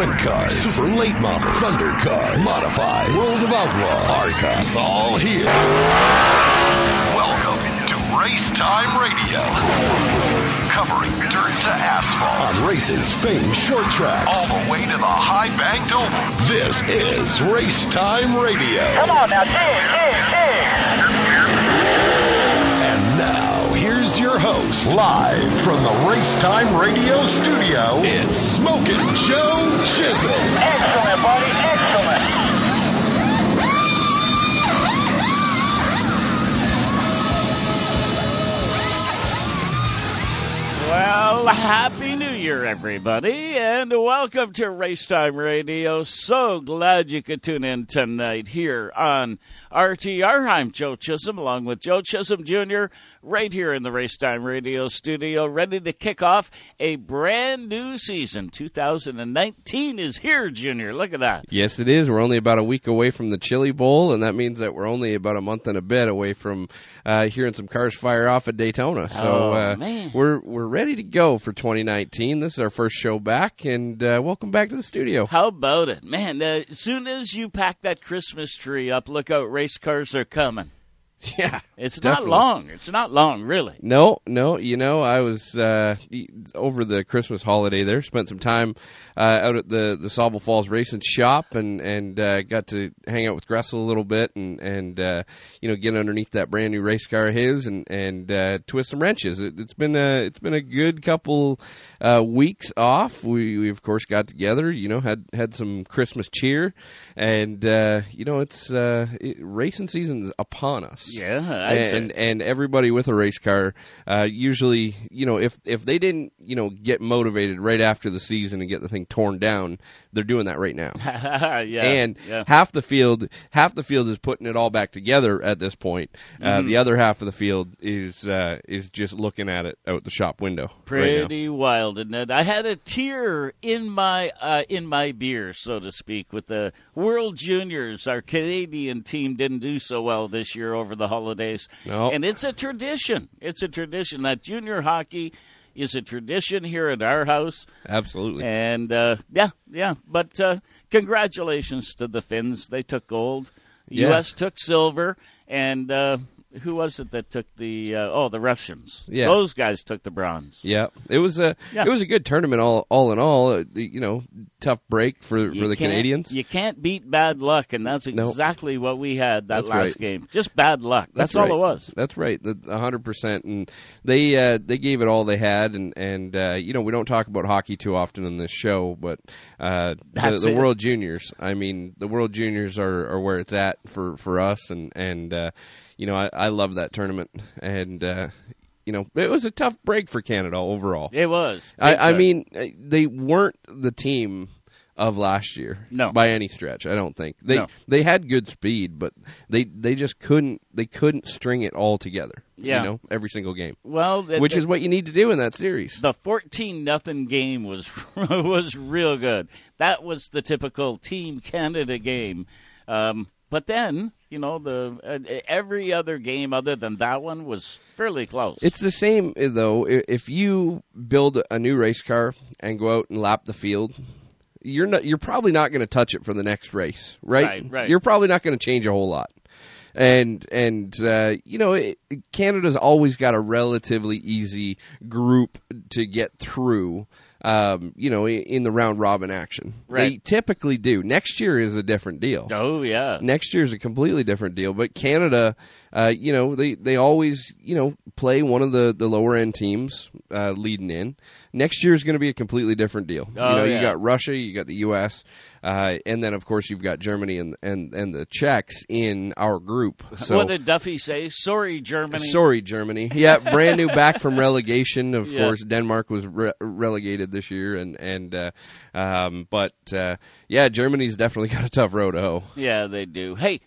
sprint cars, super late models, thunder cars, modified, World of Outlaw, ARCA. It's all here. Welcome to Race Time Radio. Covering dirt to asphalt. On racing's famed short tracks. All the way to the high-banked oval. This is Race Time Radio. Come on now, sing. And now, here's your host, live from the Race Time Radio studio, it's Smokin' Joe Chisholm. Excellent, buddy, excellent. Well, Happy New Year, everybody, and welcome to Race Time Radio. So glad you could tune in tonight here on RTR. I'm Joe Chisholm, along with Joe Chisholm Jr., right here in the Race Time Radio studio, ready to kick off a brand new season. 2019 is here, Junior. Look at that. Yes, it is. We're only about a week away from the Chili Bowl, and that means that we're only about a month and a bit away from hearing some cars fire off at Daytona. So man. We're ready to go for 2019. This is our first show back, and welcome back to the studio. How about it? Man, as soon as you pack that Christmas tree up, look out, race cars are coming. Yeah, It's definitely. not long. It's not long, really. No. You know, I was over the Christmas holiday there. Spent some time out at the Sauble Falls Racing Shop, and got to hang out with Gressel a little bit, and you know, get underneath that brand new race car of his, and twist some wrenches. It's been a good couple weeks off. We of course got together. You know, had some Christmas cheer, and you know, it's racing season's upon us. Yeah, and everybody with a race car, usually, you know, if they didn't, you know, get motivated right after the season and get the thing torn down, they're doing that right now. yeah, And yeah. half the field is putting it all back together at this point. The other half of the field is just looking at it out the shop window. Pretty wild, isn't it? I had a tear in my beer, so to speak, with the World Juniors. Our Canadian team didn't do so well this year over the holidays. No. And it's a tradition. It's a tradition. That junior hockey is a tradition here at our house. Absolutely. And, yeah. But congratulations to the Finns. They took gold. The Yeah. U.S. took silver. And who was it that took the Russians? Yeah. Those guys took the bronze. Yeah, it was a good tournament all in all. You know, tough break for the Canadians. You can't beat bad luck, and that's exactly what we had that That's last right. game. Just bad luck. That's all right. it was. That's right. 100%. And they gave it all they had. And you know, we don't talk about hockey too often in this show, but the World Juniors. I mean, the World Juniors are where it's at for us. And you know, I love that tournament. And you know, it was a tough break for Canada overall. It was. I mean, they weren't the team of last year, No. by any stretch. I don't think No. they had good speed, but they just couldn't string it all together. Yeah. You know, every single game. Well, Which is what you need to do in that series. the 14-0 game was was real good. That was the typical Team Canada game. But then, you know, every other game other than that one was fairly close. It's the same though. If you build a new race car and go out and lap the field, you're probably not going to touch it for the next race, right? Right. You're probably not going to change a whole lot. And you know, Canada's always got a relatively easy group to get through. You know, in the round robin action, Right. They typically do. Next year is a different deal. Oh, yeah. Next year is a completely different deal. But Canada, you know, they always, you know, play one of the lower end teams leading in. Next year is going to be a completely different deal. Oh, you know, yeah. you got Russia, you got the U.S., and then of course you've got Germany and the Czechs in our group. So What did Duffy say? Sorry, Germany. sorry, Germany. Yeah, brand new back from relegation. Of Yeah. course, Denmark was relegated this year, but yeah, Germany's definitely got a tough road to hoe. Yeah, they do. Hey,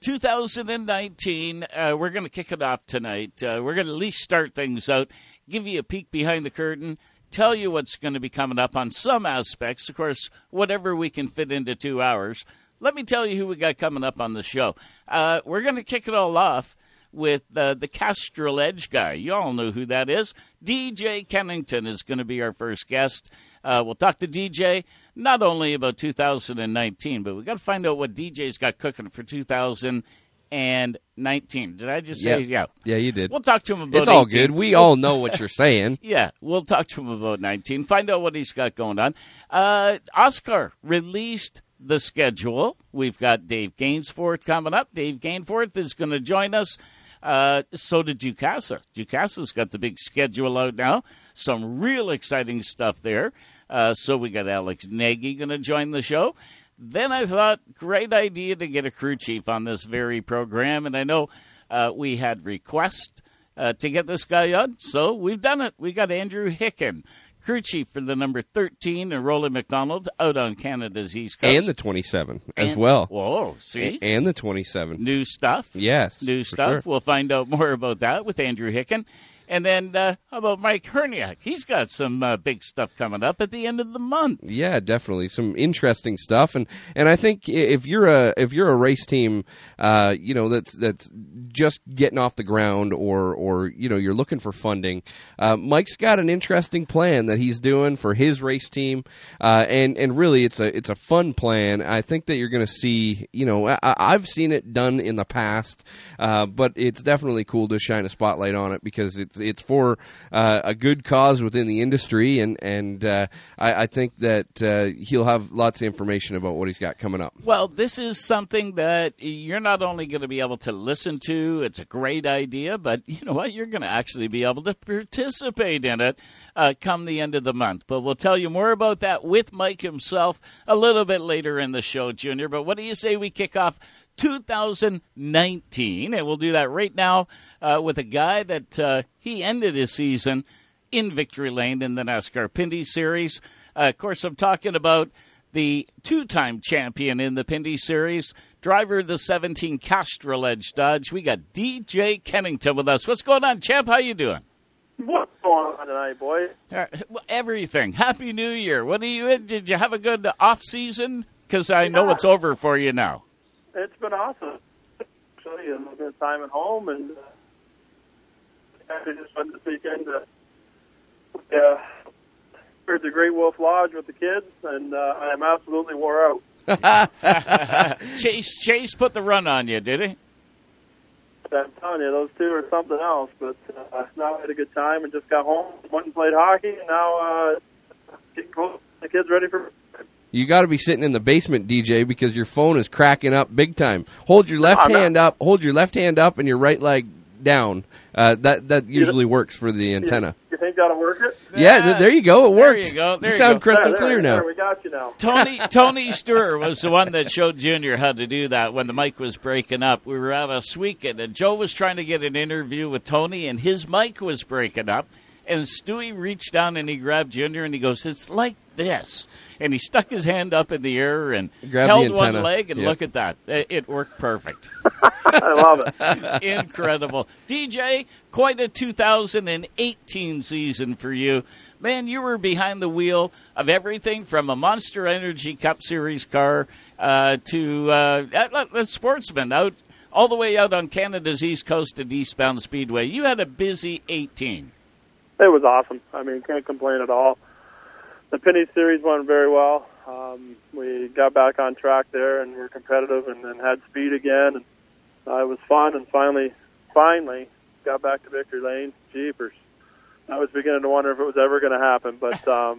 2019, we're going to kick it off tonight. We're going to at least start things out, give you a peek behind the curtain, tell you what's going to be coming up on some aspects. Of course, whatever we can fit into 2 hours. Let me tell you who we got coming up on the show. We're going to kick it all off with the Castrol Edge guy. You all know who that is. DJ Kennington is going to be our first guest. We'll talk to DJ not only about 2019, but we got to find out what DJ's got cooking for 2019. Did I just say? Yeah. Yeah, you did. We'll talk to him about It's all 18. good. We all know what you're saying. Yeah, we'll talk to him about 19, find out what he's got going on. Oscar released the schedule. We've got Dave Gainsforth coming up. Dave Gainsforth is going to join us. So did Jukasa. Jukasa's got the big schedule out now. Some real exciting stuff there. So we got Alex Nagy going to join the show. Then I thought, great idea to get a crew chief on this very program. And I know we had requests to get this guy on, so we've done it. We got Andrew Hicken, crew chief for the number 13 and Rolling McDonald out on Canada's East Coast. And the 27 as well. Whoa, see? And the 27. New stuff. Yes. New stuff. Sure. We'll find out more about that with Andrew Hicken. And then how about Mike Herniak? He's got some big stuff coming up at the end of the month. Yeah, definitely some interesting stuff, and I think if you're a race team, that's just getting off the ground, or you're looking for funding, Mike's got an interesting plan that he's doing for his race team, and really it's a fun plan. I think that you're going to see, I've seen it done in the past, but it's definitely cool to shine a spotlight on it because it's for a good cause within the industry, and I think that he'll have lots of information about what he's got coming up. Well, this is something that you're not only going to be able to listen to, it's a great idea, but you know what? You're going to actually be able to participate in it come the end of the month. But we'll tell you more about that with Mike himself a little bit later in the show, Junior. But what do you say we kick off 2019, and we'll do that right now with a guy that he ended his season in Victory Lane in the NASCAR Pinty Series. Of course, I'm talking about the two-time champion in the Pinty Series, driver of the 17 Castrol Edge Dodge. We got DJ Kennington with us. What's going on, champ? How you doing? What's going on tonight, boys? Well, everything. Happy New Year. What are you in? Did you have a good off season? Because I know it's over for you now. It's been awesome. Actually, a little bit of time at home, and actually just went this weekend to heard the Great Wolf Lodge with the kids, and I am absolutely wore out. Chase put the run on you, did he? I'm telling you, those two are something else. But now I had a good time and just got home, went and played hockey, and now getting close. The kids ready for. You got to be sitting in the basement, DJ, because your phone is cracking up big time. Hold your left hand up. Hold your left hand up and your right leg down. That usually works for the antenna. You think that'll work it? Yeah, there you go. It worked. There you go. You sound crystal clear now. There, we got you now. Tony Stewart was the one that showed Junior how to do that when the mic was breaking up. We were at a weekend, and Joe was trying to get an interview with Tony, and his mic was breaking up. And Stewie reached down and he grabbed Junior, and he goes, "It's like this." And he stuck his hand up in the air and held one leg, and look at that. It worked perfect. I love it. Incredible. DJ, quite a 2018 season for you. Man, you were behind the wheel of everything from a Monster Energy Cup Series car to a Sportsman, all the way out on Canada's East Coast at Eastbound Speedway. You had a busy 18. It was awesome. I mean, can't complain at all. The Pinty Series went very well. We got back on track there, and we're competitive and had speed again. And it was fun, and finally got back to Victory Lane. Jeepers. I was beginning to wonder if it was ever going to happen, but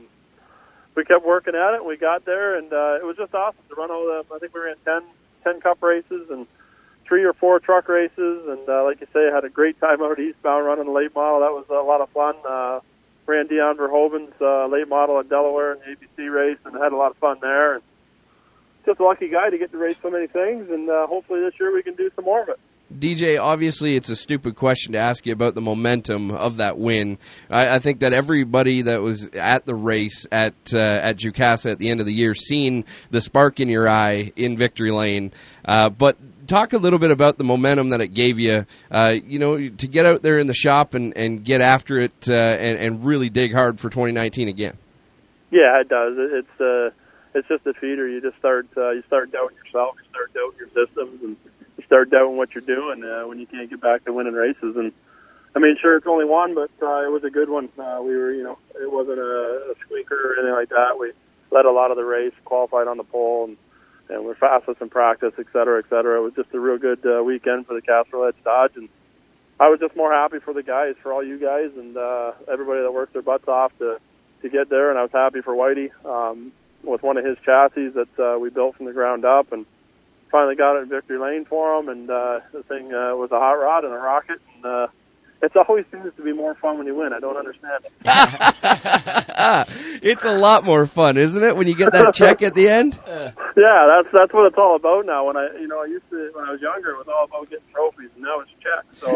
we kept working at it. We got there, and it was just awesome to run all the. I think we ran 10 cup races and 3 or 4 truck races, and like you say, I had a great time out eastbound running the late model. That was a lot of fun. Ran Dion Verhoeven's late model at Delaware in the ABC race, and had a lot of fun there. And just a lucky guy to get to race so many things, and hopefully this year we can do some more of it. DJ, obviously it's a stupid question to ask you about the momentum of that win. I think that everybody that was at the race at Jukasa at the end of the year seen the spark in your eye in Victory Lane. But talk a little bit about the momentum that it gave you, to get out there in the shop and get after it and really dig hard for 2019 again. Yeah, it does. It's just a feeder. You just start doubting yourself, you start doubting your systems, and you start doubting what you're doing when you can't get back to winning races. And I mean, sure, it's only one, but it was a good one. We were, it wasn't a squeaker or anything like that. We led a lot of the race, qualified on the pole, and we're fastest in practice, et cetera, et cetera. It was just a real good weekend for the Castrol Edge Dodge, and I was just more happy for the guys, for all you guys, and everybody that worked their butts off to get there. And I was happy for Whitey with one of his chassis that we built from the ground up, and finally got it in victory lane for him. And the thing was a hot rod and a rocket, and it always seems to be more fun when you win. I don't understand it. It's a lot more fun, isn't it, when you get that check at the end? Yeah, that's what it's all about now. When I used to, when I was younger, it was all about getting trophies, and now it's checks. So,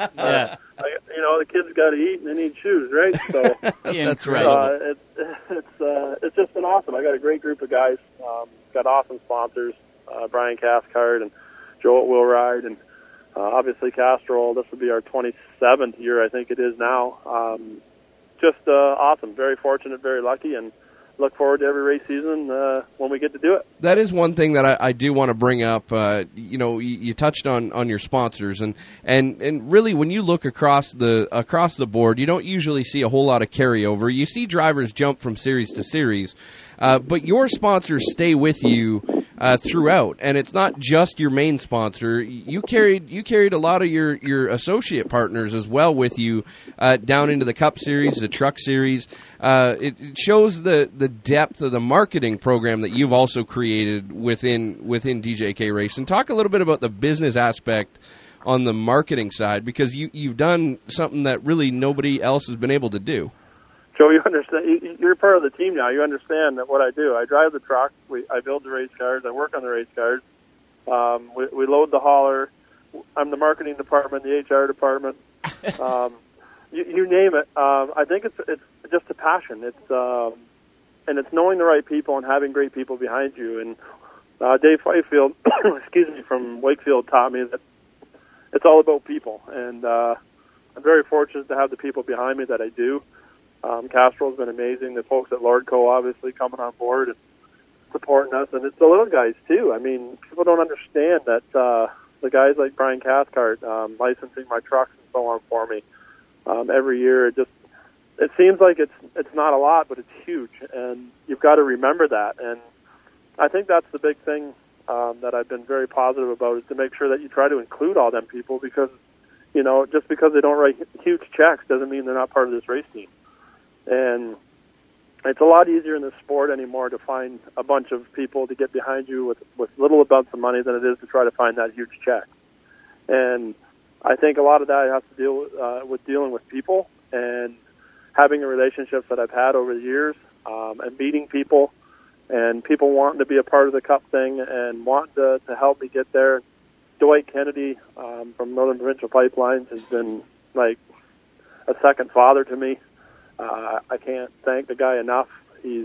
the kids got to eat and they need shoes, right? So that's right. It's just been awesome. I got a great group of guys. Got awesome sponsors, Brian Cathcart and Joe at Will Ride, and obviously Castrol. This will be our 27th year, I think it is now. Just awesome. Very fortunate, very lucky, and look forward to every race season when we get to do it. That is one thing that I do want to bring up. You touched on your sponsors, and really when you look across the board, you don't usually see a whole lot of carryover. You see drivers jump from series to series, but your sponsors stay with you throughout, and it's not just your main sponsor. You carried a lot of your associate partners as well with you down into the Cup Series, the Truck Series. It shows the depth of the marketing program that you've also created within DJK Racing. Talk a little bit about the business aspect on the marketing side, because you've done something that really nobody else has been able to do. Joe, you understand. You're part of the team now. You understand that what I do. I drive the truck. I build the race cars. I work on the race cars. We load the hauler. I'm the marketing department, the HR department. You name it. I think it's just a passion. And it's knowing the right people and having great people behind you. And Dave Fifield, from Wakefield taught me that it's all about people. And I'm very fortunate to have the people behind me that I do. Castrol's been amazing. The folks at Lordco obviously coming on board and supporting us, and it's the little guys too. I mean, people don't understand that the guys like Brian Cathcart licensing my trucks and so on for me every year. It seems like it's not a lot, but it's huge, and you've got to remember that. And I think that's the big thing that I've been very positive about, is to make sure that you try to include all them people, because just because they don't write huge checks doesn't mean they're not part of this race team. And it's a lot easier in this sport anymore to find a bunch of people to get behind you with little amounts of money than it is to try to find that huge check. And I think a lot of that has to deal with dealing with people and having the relationships that I've had over the years, and meeting people, and people wanting to be a part of the Cup thing and wanting to help me get there. Dwight Kennedy from Northern Provincial Pipelines has been like a second father to me. I can't thank the guy enough. He's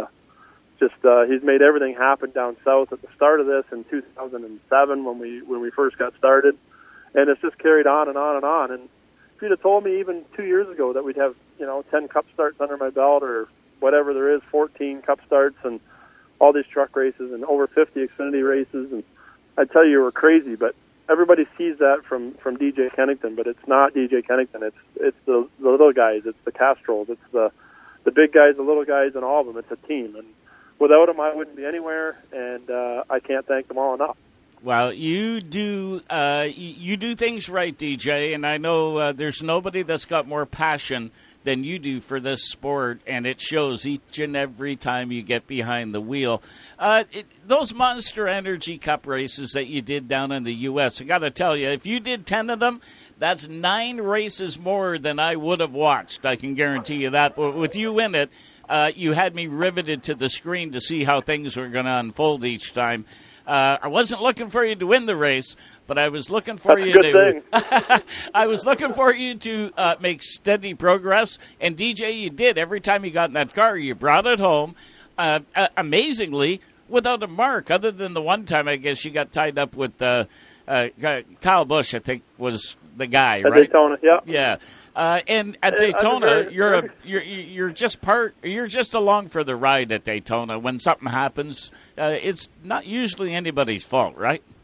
he's made everything happen down south at the start of this in 2007 when we first got started, and it's just carried on and on and on. And if you'd have told me even 2 years ago that we'd have 10 Cup starts under my belt, or whatever there is, 14 Cup starts and all these truck races and over 50 Xfinity races, and I'd tell you we're crazy, but everybody sees that from DJ Kennington, but it's not DJ Kennington. It's the little guys. It's the Castrols. It's the big guys, the little guys, and all of them. It's a team. And without them, I wouldn't be anywhere, and I can't thank them all enough. Well, you do things right, DJ, and I know there's nobody that's got more passion than you do for this sport, and it shows each and every time you get behind the wheel. Those Monster Energy Cup races that you did down in the U.S., I got to tell you, if you did 10 of them, that's 9 races more than I would have watched. I can guarantee you that. But with you in it, you had me riveted to the screen to see how things were going to unfold each time. I wasn't looking for you to win the race, but I was looking for That's you a good to. I was looking for you to make steady progress, and DJ, you did. Every time you got in that car, you brought it home. Amazingly, without a mark, other than the one time I guess you got tied up with Kyle Busch, I think was the guy, at right? Daytona, yeah. Yeah. And at Daytona, you're just along for the ride at Daytona. When something happens, it's not usually anybody's fault, right?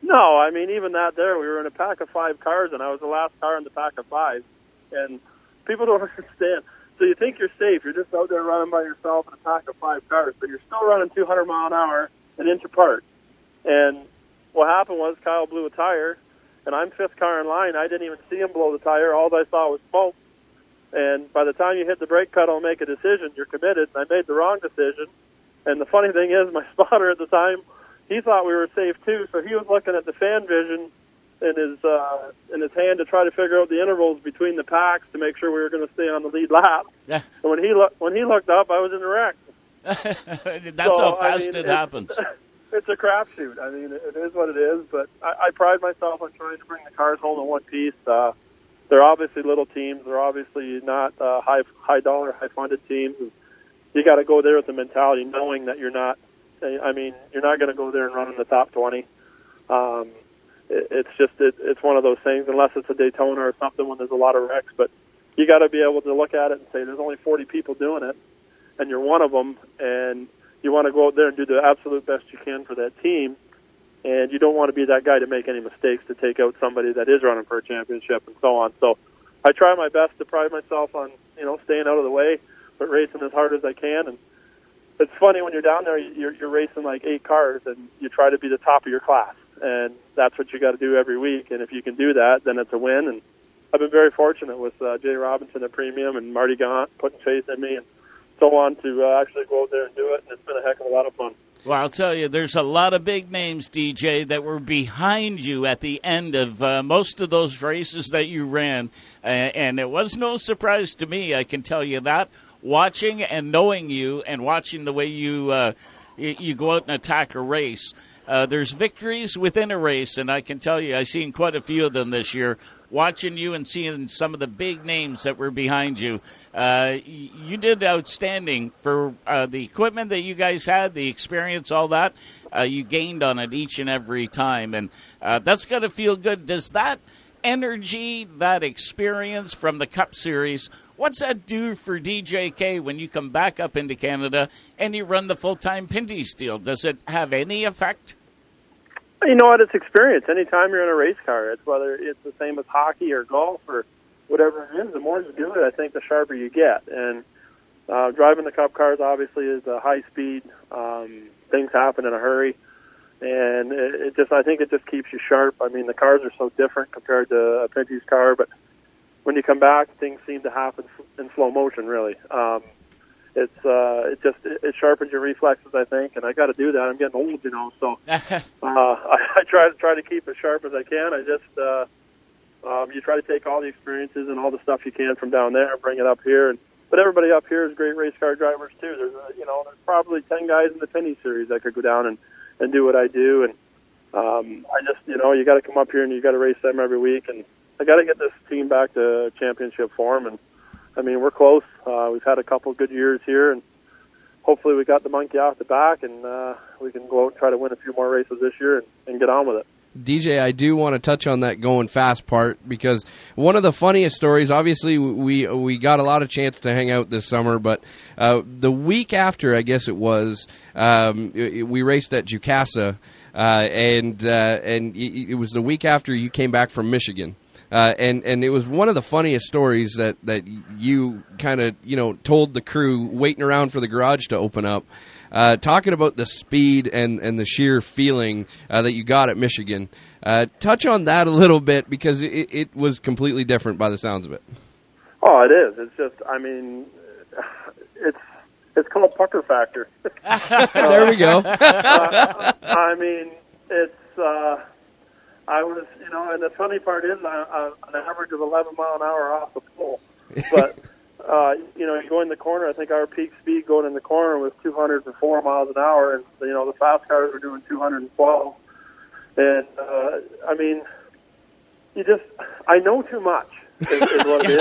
No, I mean, even that there, we were in a pack of 5 cars, and I was the last car in the pack of 5. And people don't understand. So you think you're safe. You're just out there running by yourself in a pack of 5 cars, but you're still running 200 mile an hour an inch apart. And what happened was Kyle blew a tire, and I'm 5th car in line. I didn't even see him blow the tire. All I saw was smoke. And by the time you hit the brake pedal and make a decision, you're committed. And I made the wrong decision. And the funny thing is, my spotter at the time, he thought we were safe too, so he was looking at the fan vision in his hand to try to figure out the intervals between the packs to make sure we were going to stay on the lead lap. Yeah. And when he looked up, I was in a wreck. That's how fast it happens. It's a crapshoot. I mean, it is what it is, but I pride myself on trying to bring the cars home in one piece. They're obviously little teams. They're obviously not high dollar, high funded teams. And you got to go there with the mentality, knowing that you're not. I mean, you're not going to go there and run in the top 20. It's one of those things, unless it's a Daytona or something when there's a lot of wrecks. But you got to be able to look at it and say, there's only 40 people doing it, and you're one of them, and you want to go out there and do the absolute best you can for that team. And you don't want to be that guy to make any mistakes to take out somebody that is running for a championship and so on. So I try my best to pride myself on, staying out of the way, but racing as hard as I can. And it's funny when you're down there, you're racing like 8 cars, and you try to be the top of your class. And that's what you got to do every week. And if you can do that, then it's a win. And I've been very fortunate with Jay Robinson at Premium and Marty Gaunt putting faith in me and so on to actually go out there and do it. And it's been a heck of a lot of fun. Well, I'll tell you, there's a lot of big names, DJ, that were behind you at the end of most of those races that you ran. And it was no surprise to me, I can tell you that. Watching and knowing you and watching the way you go out and attack a race. There's victories within a race, and I can tell you I've seen quite a few of them this year. Watching you and seeing some of the big names that were behind you, you did outstanding for the equipment that you guys had, the experience, all that. You gained on it each and every time, and that's got to feel good. Does that energy, that experience from the Cup Series, what's that do for DJK when you come back up into Canada and you run the full-time Pinty's deal? Does it have any effect? You know what? It's experience. Anytime you're in a race car, it's whether it's the same as hockey or golf or whatever it is, the more you do it, I think the sharper you get. And driving the Cup cars obviously is a high speed. Things happen in a hurry. And I think it just keeps you sharp. I mean, the cars are so different compared to a Pinty's car, but when you come back, things seem to happen in slow motion, really. It sharpens your reflexes, I think, and I got to do that. I'm getting old, so I try to keep as sharp as I can. You try to take all the experiences and all the stuff you can from down there and bring it up here. But everybody up here is great race car drivers too. There's there's probably 10 guys in the Pinty Series that could go down and do what I do. And you got to come up here and you got to race them every week. And I got to get this team back to championship form. And I mean, we're close. We've had a couple of good years here, and hopefully we got the monkey off the back, and we can go out and try to win a few more races this year and get on with it. DJ, I do want to touch on that going fast part, because one of the funniest stories, obviously we got a lot of chance to hang out this summer, but the week after, I guess it was, we raced at Jukasa, and it was the week after you came back from Michigan. And it was one of the funniest stories that you kind of, told the crew waiting around for the garage to open up, talking about the speed and the sheer feeling that you got at Michigan. Touch on that a little bit, because it was completely different by the sounds of it. Oh, it is. It's just, I mean, it's called pucker factor. There we go. I mean, it's... I was, and the funny part is an average of 11 mile an hour off the pole. But, you go in the corner, I think our peak speed going in the corner was 204 miles an hour, and, the fast cars were doing 212. And, I mean, I know too much is what it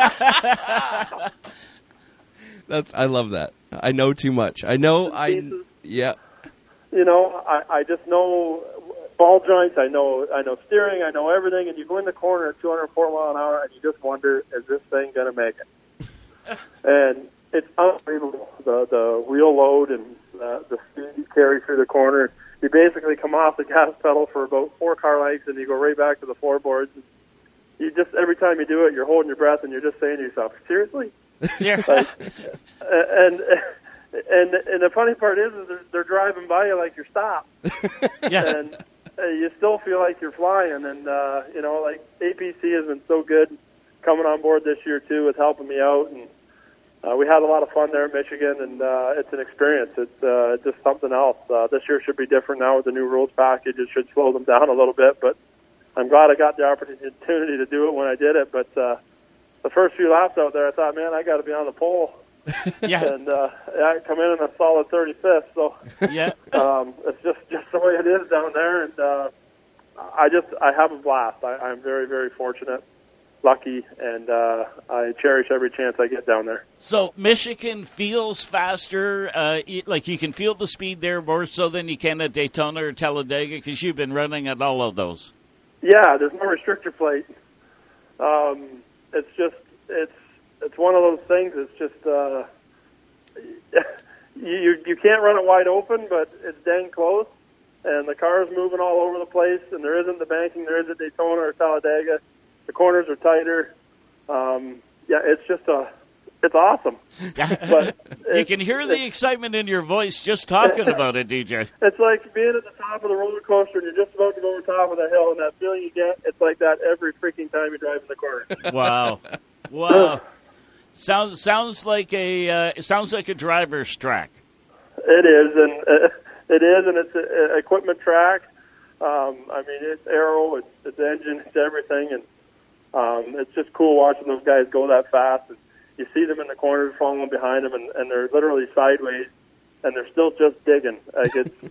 is. I love that. I know too much. Yeah. I just know ball joints, I know steering, I know everything, and you go in the corner at 204 mile an hour, and you just wonder, is this thing going to make it? And it's unbelievable, the wheel load and the speed you carry through the corner. you basically come off the gas pedal for about 4 car lengths, and you go right back to the floorboards. You just, every time you do it, you're holding your breath, and you're just saying to yourself, seriously? Yeah. Like, and the funny part is they're driving by you like you're stopped. Yeah. And you still feel like you're flying. And, you know, like APC has been so good coming on board this year, too, with helping me out. And we had a lot of fun there in Michigan, and it's an experience. It's just something else. This year should be different now with the new rules package. It should slow them down a little bit, but I'm glad I got the opportunity to do it when I did it. But the first few laps out there, I thought, man, I got to be on the pole. Yeah. And I come in a solid 35th. So Yeah. it's just the way it is down there. And I have a blast. I'm very, very fortunate, lucky, and I cherish every chance I get down there. So Michigan feels faster, like you can feel the speed there more so than you can at Daytona or Talladega, because you've been running at all of those. Yeah, there's no restrictor plate. It's one of those things. It's just you can't run it wide open, but it's dang close, and the car's moving all over the place, and there isn't the banking there is at Daytona or Talladega. The corners are tighter. Yeah, it's awesome. But You can hear the excitement in your voice just talking about it, DJ. It's like being at the top of the roller coaster and you're just about to go over the top of the hill, and that feeling you get, it's like that every freaking time you drive in the corner. Wow. Wow. Sounds like a driver's track. It is, and it's an equipment track. I mean, it's aero, it's engine, it's everything, and it's just cool watching those guys go that fast. And you see them in the corners following behind them, and they're literally sideways, and they're still just digging. Like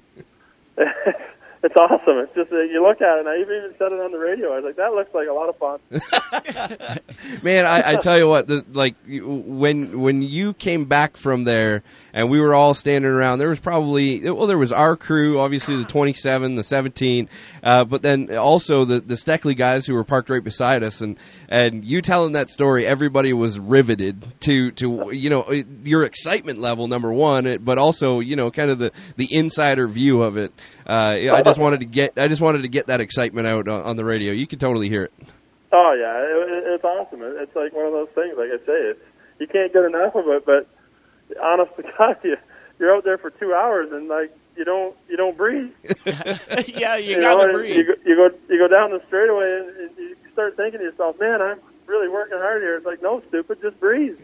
it's awesome. It's just you look at it, and I even said it on the radio. I was like, that looks like a lot of fun. Man, I tell you what, when you came back from there and we were all standing around, there was there was our crew, obviously the 27, the 17, but then also the Steckley guys who were parked right beside us, and you telling that story, everybody was riveted to your excitement level, number one, but also kind of the insider view of it. I just wanted to get that excitement out on the radio. You can totally hear it. Oh yeah, it's awesome. It's like one of those things. Like I say, you can't get enough of it. But honest to God, you're out there for 2 hours and like you don't breathe. Yeah, you gotta breathe. You go down the straightaway and you start thinking to yourself, man, I'm really working hard here. It's like, no, stupid, just breathe.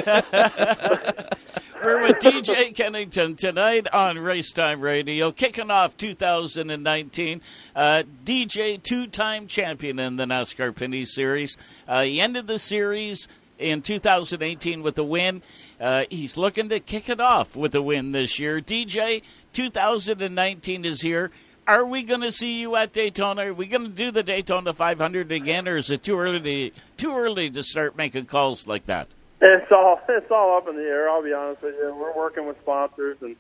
We're with DJ Kennington tonight on Racetime Radio, kicking off 2019. DJ, two-time champion in the NASCAR Pinty Series. He ended the series in 2018 with a win. He's looking to kick it off with a win this year. DJ, 2019 is here. Are we going to see you at Daytona? Are we going to do the Daytona 500 again, or is it too early to start making calls like that? It's all up in the air. I'll be honest with you. We're working with sponsors and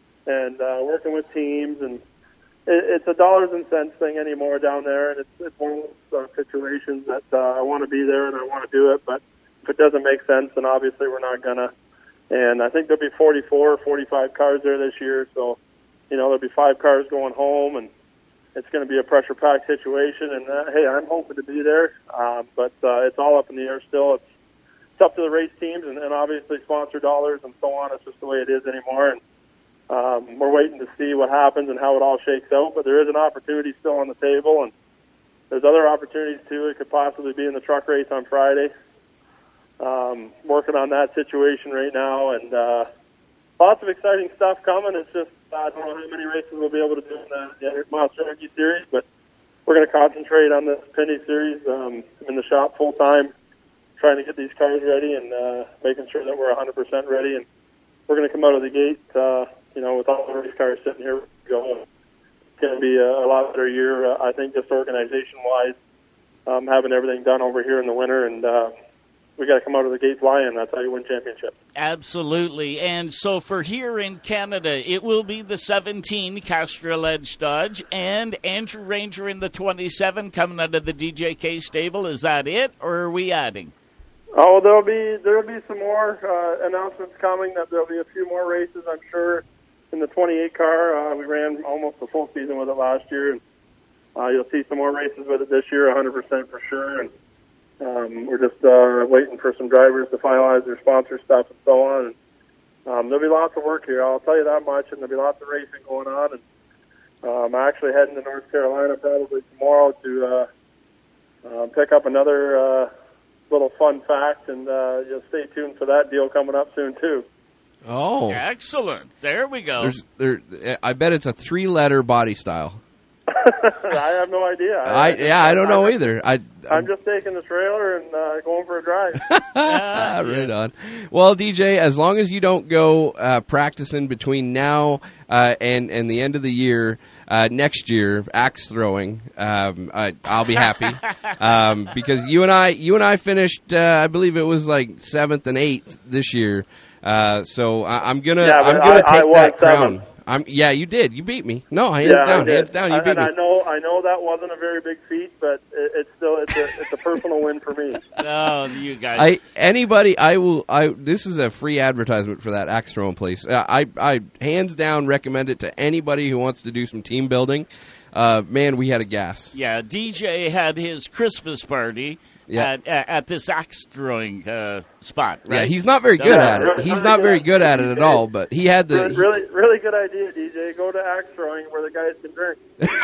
working with teams, and it's a dollars and cents thing anymore down there. And it's one of those situations that I want to be there and I want to do it, but if it doesn't make sense, then obviously we're not gonna. And I think there'll be 44 or 45 cars there this year, so there'll be 5 cars going home, and it's going to be a pressure-packed situation. And hey, I'm hoping to be there, but it's all up in the air still. It's up to the race teams and obviously sponsor dollars and so on. It's just the way it is anymore. And we're waiting to see what happens and how it all shakes out. But there is an opportunity still on the table, and there's other opportunities too. It could possibly be in the truck race on Friday. Working on that situation right now, and lots of exciting stuff coming. It's just I don't know how many races we'll be able to do in the 100-mile Cherokee Series, but we're going to concentrate on this Pinty Series. I'm in the shop full time, trying to get these cars ready and making sure that we're 100% ready. And we're going to come out of the gate, with all the race cars sitting here. It's going to be a lot better year, I think, just organization-wise, having everything done over here in the winter. And we got to come out of the gate flying. That's how you win championships. Absolutely. And so for here in Canada, it will be the 17 Castrol Edge Dodge and Andrew Ranger in the 27 coming out of the DJK stable. Is that it, or are we adding? Oh, there'll be some more announcements coming. That there'll be a few more races, I'm sure. in the 28 car. We ran almost the full season with it last year, and you'll see some more races with it this year, 100% for sure. And we're just waiting for some drivers to finalize their sponsor stuff and so on. And there'll be lots of work here, I'll tell you that much, and there'll be lots of racing going on. And I'm actually heading to North Carolina probably tomorrow to pick up another little fun fact, and you'll stay tuned for that deal coming up soon too. Oh, excellent! There we go. I bet it's a 3-letter body style. I have no idea. I don't know either. I'm just taking the trailer and going for a drive. Right on. Well, DJ, as long as you don't go practicing between now and the end of the year, next year, axe throwing, I'll be happy because you and I finished. I believe it was like 7th and 8th this year. So I'm gonna take that crown. Yeah, you did. You beat me. No, hands down. You beat me. I know that wasn't a very big feat, but it's a personal win for me. Oh, you guys. This is a free advertisement for that axe throwing place. I hands down recommend it to anybody who wants to do some team building. Man, we had a gas. Yeah, DJ had his Christmas party. Yeah. At this axe throwing spot, right? Yeah, he's not very good at it. He's not very good at it at all, but he had the... Really good idea, DJ. Go to axe throwing where the guys can drink.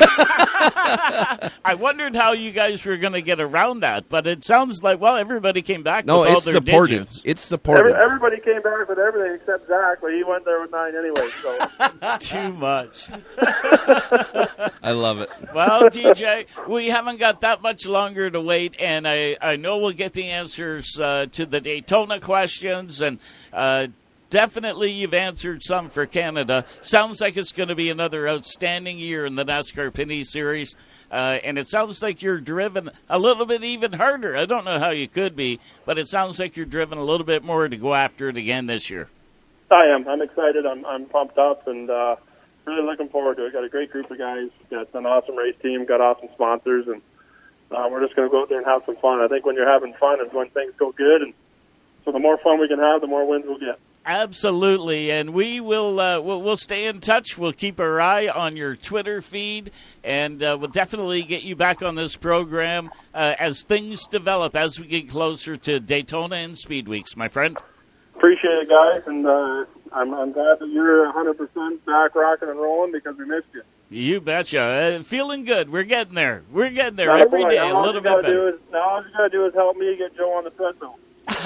I wondered how you guys were going to get around that, but it sounds like, well, everybody came back with all their digits. It's supported. Everybody came back with everything except Zach, but he went there with 9 anyway, so... Too much. I love it. Well, DJ, we haven't got that much longer to wait, and I know we'll get the answers to the Daytona questions, and definitely you've answered some for Canada. Sounds like it's going to be another outstanding year in the NASCAR Pinty Series, and it sounds like you're driven a little bit even harder. I don't know how you could be, but it sounds like you're driven a little bit more to go after it again this year. I am. I'm excited. I'm pumped up, and really looking forward to it. Got a great group of guys. Got an awesome race team. Got awesome sponsors, and we're just going to go out there and have some fun. I think when you're having fun is when things go good, and so the more fun we can have, the more wins we'll get. Absolutely, and we will we'll stay in touch. We'll keep our eye on your Twitter feed, and we'll definitely get you back on this program as things develop, as we get closer to Daytona and Speed Weeks, my friend. Appreciate it, guys, and I'm glad that you're 100% back rocking and rolling because we missed you. You betcha. Feeling good. We're getting there. We're getting there every day, a little bit better. Now all you got to do is help me get Joe on the treadmill.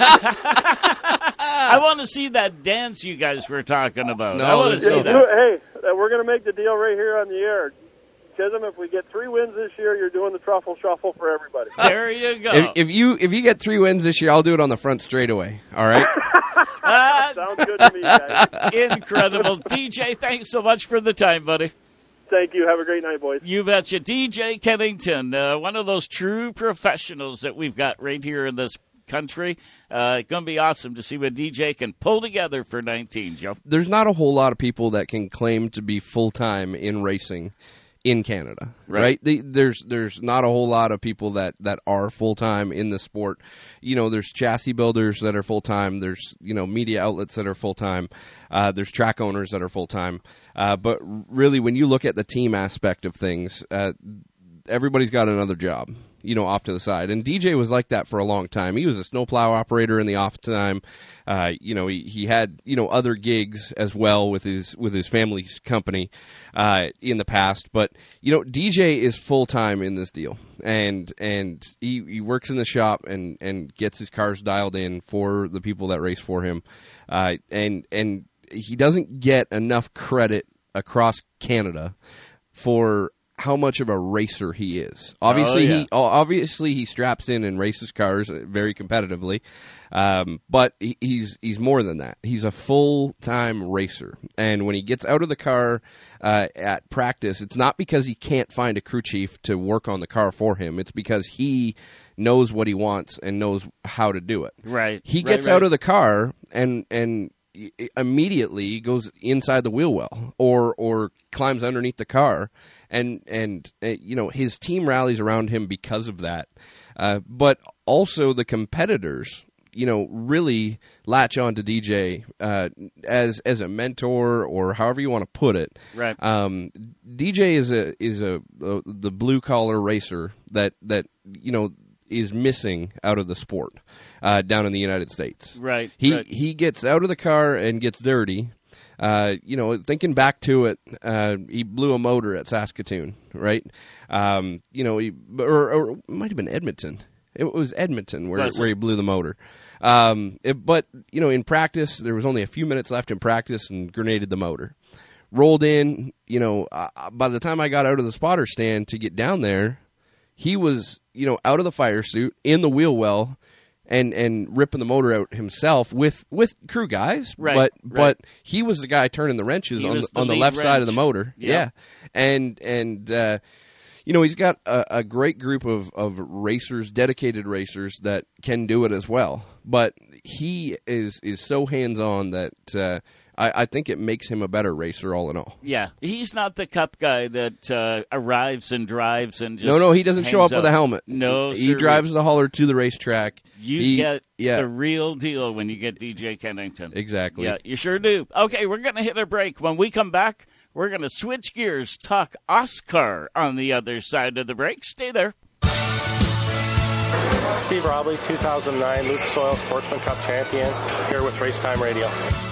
I want to see that dance you guys were talking about. I want to see that. Hey, we're going to make the deal right here on the air. Chisholm, if we get 3 wins this year, you're doing the truffle shuffle for everybody. There you go. If you get 3 wins this year, I'll do it on the front straightaway. All right? Sounds good to me, guys. Incredible. DJ, thanks so much for the time, buddy. Thank you. Have a great night, boys. You betcha. DJ Kennington, one of those true professionals that we've got right here in this country. It's going to be awesome to see what DJ can pull together for 19, Joe. There's not a whole lot of people that can claim to be full-time in racing in Canada, right? There's not a whole lot of people that are full-time in the sport. You know, there's chassis builders that are full-time. There's, media outlets that are full-time. There's track owners that are full-time. But really, when you look at the team aspect of things, everybody's got another job, off to the side. And DJ was like that for a long time. He was a snowplow operator in the off time. He had, other gigs as well with his family's company in the past. But, DJ is full-time in this deal. And he works in the shop and gets his cars dialed in for the people that race for him. And he doesn't get enough credit across Canada for how much of a racer he is. Obviously he straps in and races cars very competitively, but he's more than that. He's a full-time racer, and when he gets out of the car at practice, it's not because he can't find a crew chief to work on the car for him. It's because he knows what he wants and knows how to do it. Right. He gets out of the car and immediately goes inside the wheel well or climbs underneath the car. And his team rallies around him because of that. But also the competitors really latch on to DJ as a mentor, or however you want to put it. Right. DJ is the blue collar racer that is missing out of the sport down in the United States. Right. He gets out of the car and gets dirty. Thinking back to it, he blew a motor at Saskatoon, right? Or it might have been Edmonton. It was Edmonton where he blew the motor. But in practice, there was only a few minutes left in practice and grenaded the motor. Rolled in, by the time I got out of the spotter stand to get down there, he was, out of the fire suit, in the wheel well, and ripping the motor out himself with crew guys. Right. But he was the guy turning the wrenches on the left side of the motor. Yep. Yeah. And he's got a great group of racers, dedicated racers that can do it as well. But he is so hands-on that I think it makes him a better racer all in all. Yeah. He's not the cup guy that arrives and drives and just No, he doesn't show up with a helmet. No, he drives the hauler to the racetrack. You get the real deal when you get DJ Kennington. Exactly. Yeah, you sure do. Okay, we're going to hit a break. When we come back, we're going to switch gears, talk Oscar on the other side of the break. Stay there. Steve Robley, 2009 Lucas Oil Sportsman Cup champion, here with Racetime Radio.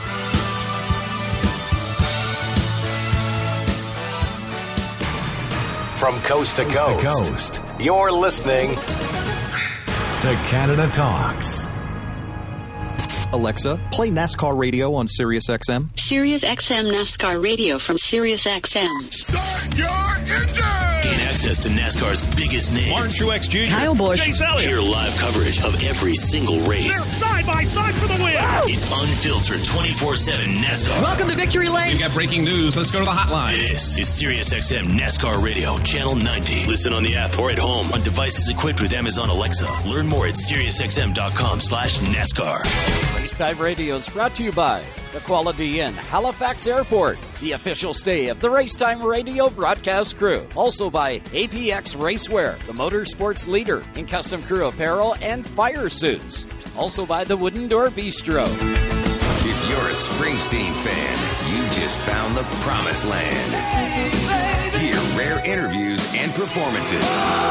From coast to coast, you're listening to Canada Talks. Alexa, play NASCAR radio on SiriusXM. SiriusXM NASCAR radio from SiriusXM. Start your engine! Gain access to NASCAR's biggest names. Martin Truex Jr. Kyle Busch. Chase Elliott. Hear live coverage of every single race. They're side by side for the win. It's unfiltered 24/7 NASCAR. Welcome to Victory Lane. We've got breaking news. Let's go to the hotline. This is SiriusXM NASCAR Radio, Channel 90. Listen on the app or at home on devices equipped with Amazon Alexa. Learn more at SiriusXM.com/NASCAR. Racetime Radio is brought to you by the Quality Inn, Halifax Airport, the official stay of the Racetime Radio broadcast crew. Also by APX Racewear, the motorsports leader in custom crew apparel and fire suits. Also by the Wooden Door Bistro. If you're a Springsteen fan, you just found the promised land. Hear rare interviews and performances.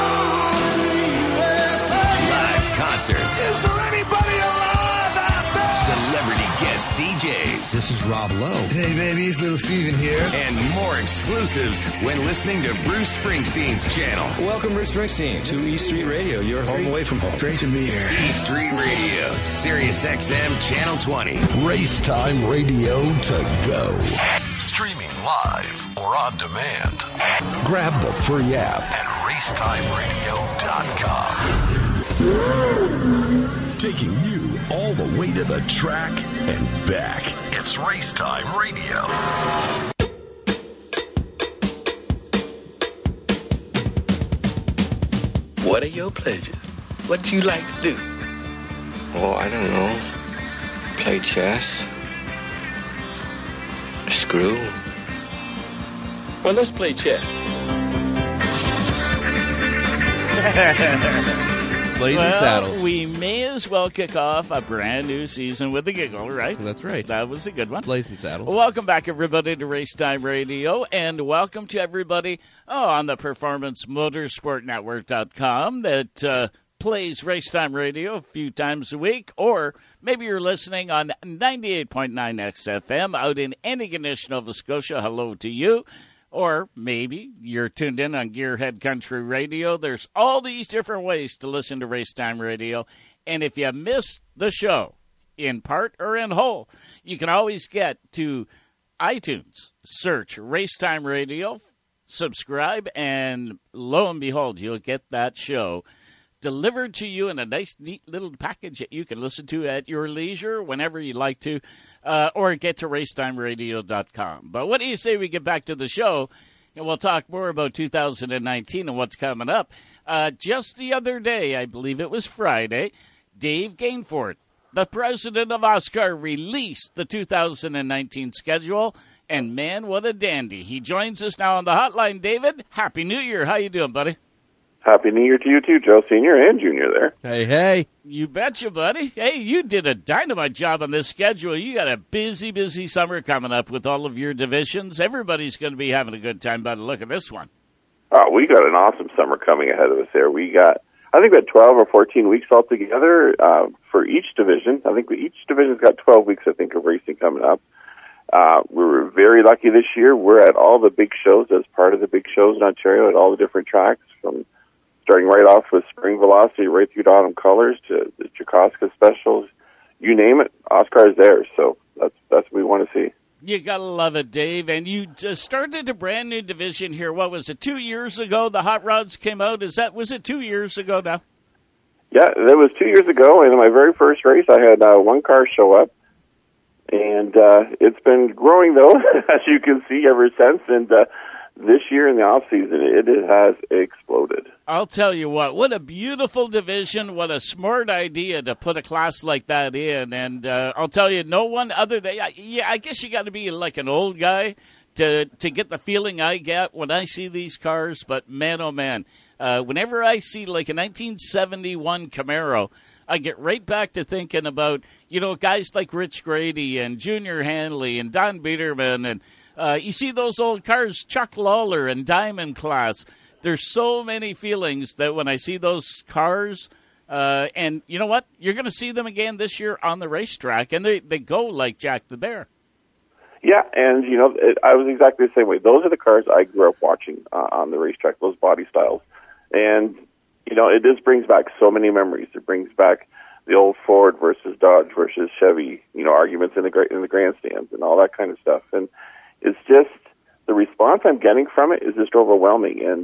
Live concerts. Is there anybody alive out there? Celebrity guest DJs. This is Rob Lowe. Hey, baby, it's Little Steven here. And more exclusives when listening to Bruce Springsteen's channel. Welcome, Bruce Springsteen, to E Street Radio, your home away from home. Great to be here. E Street Radio, SiriusXM Channel 20. Racetime Radio to go. Streaming live or on demand. Grab the free app at racetimeradio.com. Taking you all the way to the track and back. It's Racetime Radio. What are your pleasures? What do you like to do? Oh, I don't know. Play chess. Screw. Well, let's play chess. Blazing Saddles. We may as well kick off a brand new season with a giggle, right? That's right. That was a good one. Blazing Saddles. Welcome back, everybody, to Racetime Radio, and welcome to everybody on the PerformanceMotorsportNetwork.com that plays Racetime Radio a few times a week, or maybe you're listening on 98.9 XFM out in Antigonish, Nova Scotia. Hello to you. Or maybe you're tuned in on Gearhead Country Radio. There's all these different ways to listen to Racetime Radio. And if you miss the show, in part or in whole, you can always get to iTunes, search Racetime Radio, subscribe, and lo and behold, you'll get that show delivered to you in a nice, neat little package that you can listen to at your leisure whenever you like to, or get to racetimeradio.com. But what do you say we get back to the show, and we'll talk more about 2019 and what's coming up. Just the other day, I believe it was Friday, Dave Gainforth, the president of Oscar, released the 2019 schedule, and man, what a dandy. He joins us now on the hotline. David, Happy New Year. How you doing, buddy? Happy New Year to you too, Joe Senior and Junior there. Hey. You betcha, buddy. Hey, you did a dynamite job on this schedule. You got a busy, busy summer coming up with all of your divisions. Everybody's going to be having a good time by the look of this one. Oh, we got an awesome summer coming ahead of us there. I think we had 12 or 14 weeks altogether for each division. I think each division's got 12 weeks, I think, of racing coming up. We were very lucky this year. We're at all the big shows as part of the big shows in Ontario at all the different tracks, from starting right off with Spring Velocity right through to Autumn Colors to the Yokosuka Specials. You name it, Oscar's there. So that's what we want to see. You gotta love it, Dave. And you just started a brand new division here. What was it, 2 years ago? The Hot Rods came out. Was it 2 years ago now? Yeah, that was 2 years ago. And in my very first race, I had one car show up. And it's been growing, though, as you can see, ever since. And this year in the off-season, it has exploded. I'll tell you what a beautiful division, what a smart idea to put a class like that in. And I'll tell you, no one other than, I guess you got to be like an old guy to get the feeling I get when I see these cars. But man, oh man, whenever I see like a 1971 Camaro, I get right back to thinking about, guys like Rich Grady and Junior Hanley and Don Biederman. And you see those old cars, Chuck Lawler and Diamond Class. There's so many feelings that when I see those cars, and you know what? You're going to see them again this year on the racetrack, and they go like Jack the Bear. Yeah, and, I was exactly the same way. Those are the cars I grew up watching on the racetrack, those body styles. And it just brings back so many memories. It brings back the old Ford versus Dodge versus Chevy, arguments in the grandstands and all that kind of stuff. And it's just the response I'm getting from it is just overwhelming. And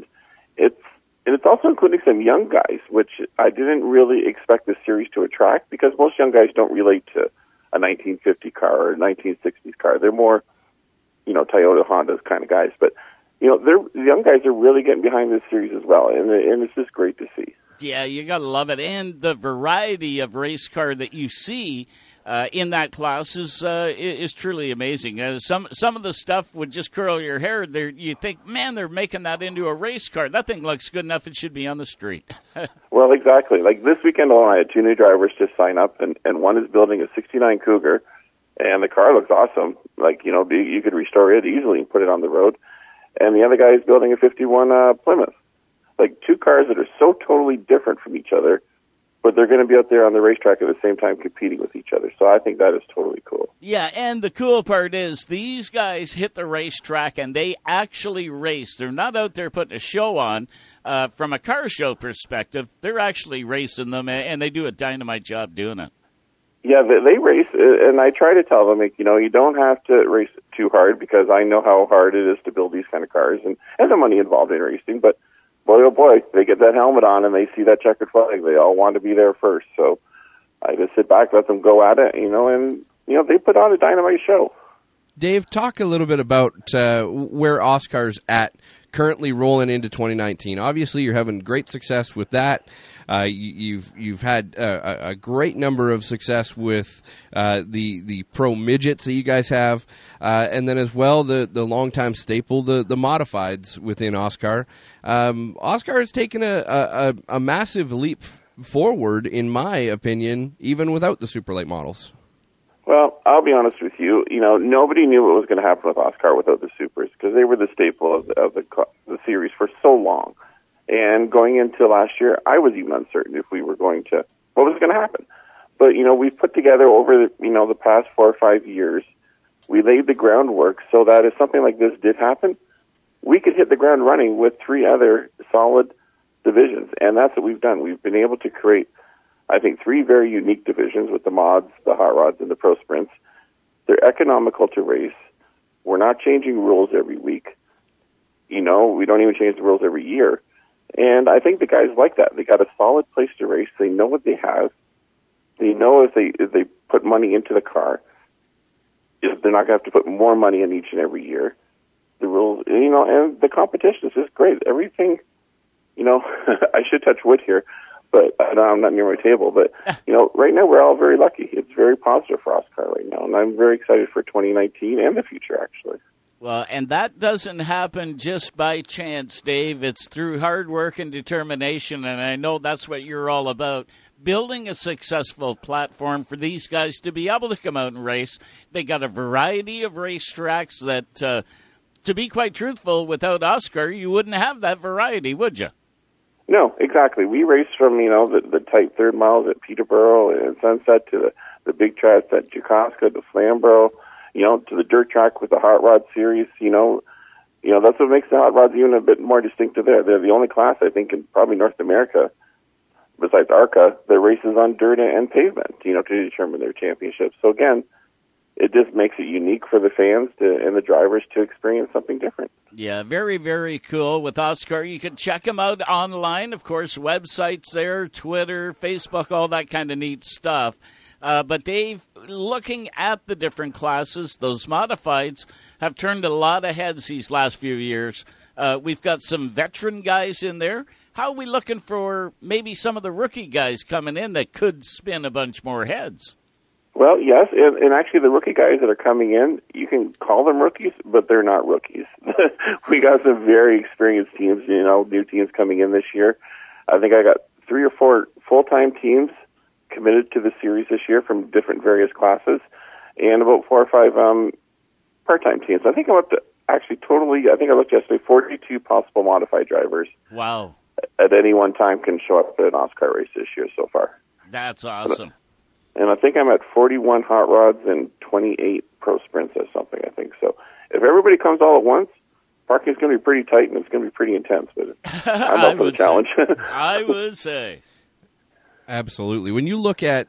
it's also including some young guys, which I didn't really expect this series to attract, because most young guys don't relate to a 1950 car or a 1960s car. They're more, Toyota, Hondas kind of guys. But the young guys are really getting behind this series as well, and it's just great to see. Yeah, you got to love it. And the variety of race car that you see in that class is truly amazing. Some of the stuff would just curl your hair. You think, man, they're making that into a race car. That thing looks good enough it should be on the street. Well, exactly. Like this weekend alone, I had two new drivers just sign up, and one is building a 69 Cougar, and the car looks awesome. Like, you could restore it easily and put it on the road. And the other guy is building a 51 Plymouth. Like two cars that are so totally different from each other, but they're going to be out there on the racetrack at the same time competing with each other. So I think that is totally cool. Yeah, and the cool part is these guys hit the racetrack and they actually race. They're not out there putting a show on. From a car show perspective, they're actually racing them, and they do a dynamite job doing it. Yeah, they race, and I try to tell them, you don't have to race too hard, because I know how hard it is to build these kind of cars and the money involved in racing. But boy, oh boy, they get that helmet on and they see that checkered flag. They all want to be there first. So I just sit back, let them go at it, and they put on a dynamite show. Dave, talk a little bit about where Oscar's at currently rolling into 2019. Obviously, you're having great success with that. You've had a great number of success with the pro midgets that you guys have, and then as well the longtime staple, the modifieds within Oscar. Oscar has taken a massive leap forward, in my opinion, even without the super late models. Well, I'll be honest with you. Nobody knew what was going to happen with Oscar without the supers, because they were the staple of the series for so long. And going into last year, I was even uncertain if we were what was going to happen. But, we've put together over the past 4 or 5 years, we laid the groundwork so that if something like this did happen, we could hit the ground running with 3 other solid divisions. And that's what we've done. We've been able to create, I think, 3 very unique divisions with the mods, the hot rods, and the pro sprints. They're economical to race. We're not changing rules every week. We don't even change the rules every year. And I think the guys like that. They got a solid place to race. They know what they have. They know if they put money into the car, they're not going to have to put more money in each and every year. The rules, and the competition is just great. Everything, I should touch wood here, but I'm not near my table. But, right now we're all very lucky. It's very positive for Oscar right now, and I'm very excited for 2019 and the future, actually. Well, and that doesn't happen just by chance, Dave. It's through hard work and determination, and I know that's what you're all about. Building a successful platform for these guys to be able to come out and race. They got a variety of racetracks that, to be quite truthful, without Oscar, you wouldn't have that variety, would you? No, exactly. We race from, the tight third miles at Peterborough and Sunset to the big tracks at Yokosuka, to Flamborough, to the dirt track with the Hot Rod Series. That's what makes the Hot Rods even a bit more distinctive there. They're the only class, I think, in probably North America, besides ARCA, that races on dirt and pavement, to determine their championships. So again, it just makes it unique for the fans and the drivers to experience something different. Yeah, very, very cool. With Oscar, you can check him out online. Of course, websites there, Twitter, Facebook, all that kind of neat stuff. But Dave, looking at the different classes, those modifieds have turned a lot of heads these last few years. We've got some veteran guys in there. How are we looking for maybe some of the rookie guys coming in that could spin a bunch more heads? Well, yes, and actually the rookie guys that are coming in, you can call them rookies, but they're not rookies. We got some very experienced teams, new teams coming in this year. I think I got 3 or 4 full-time teams committed to the series this year from different various classes, and about 4 or 5 part-time teams. I think I'm up to, actually totally, I think I looked yesterday, 42 possible modified drivers. Wow. At any one time can show up at an Oscar race this year so far. That's awesome. And I think I'm at 41 hot rods and 28 pro sprints or something, I think. So if everybody comes all at once, parking's going to be pretty tight and it's going to be pretty intense. But I'm up for the challenge. I would say. Absolutely. When you look at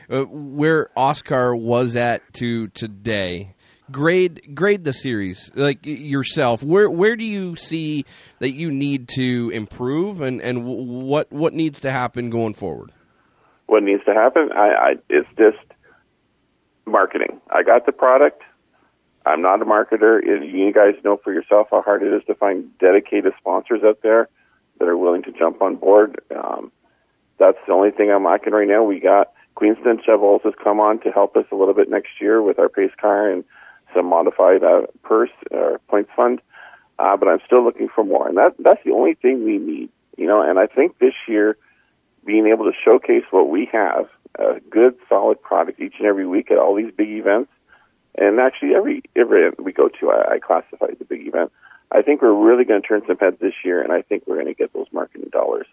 where Oscar was at to today, grade the series, like yourself. Where do you see that you need to improve, and what needs to happen going forward? What needs to happen? It's just marketing. I got the product. I'm not a marketer. You guys know for yourself how hard it is to find dedicated sponsors out there that are willing to jump on board. That's the only thing I'm lacking right now. We got Queenston Chevrolet has come on to help us a little bit next year with our pace car and some modified purse or points fund. But I'm still looking for more, and that's the only thing we need. And I think this year, being able to showcase what we have, a good, solid product each and every week at all these big events, and actually every event we go to, I classify the big event. I think we're really going to turn some heads this year, and I think we're going to get those marketing dollars.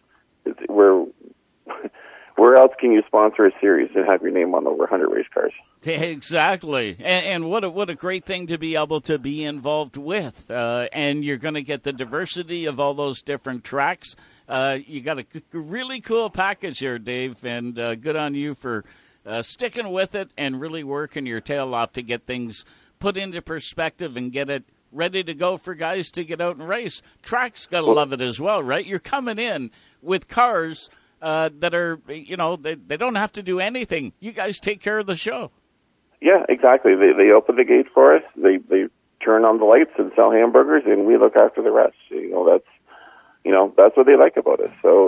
Where else can you sponsor a series and have your name on over 100 race cars? Exactly. And what a great thing to be able to be involved with. And you're going to get the diversity of all those different tracks. You got a really cool package here, Dave, and good on you for sticking with it and really working your tail off to get things put into perspective and get it ready to go for guys to get out and race. Tracks got to love it as well, right? You're coming in with cars that are, they don't have to do anything. You guys take care of the show. Yeah, exactly. They open the gate for us. They turn on the lights and sell hamburgers, and we look after the rest. That's what they like about us. So,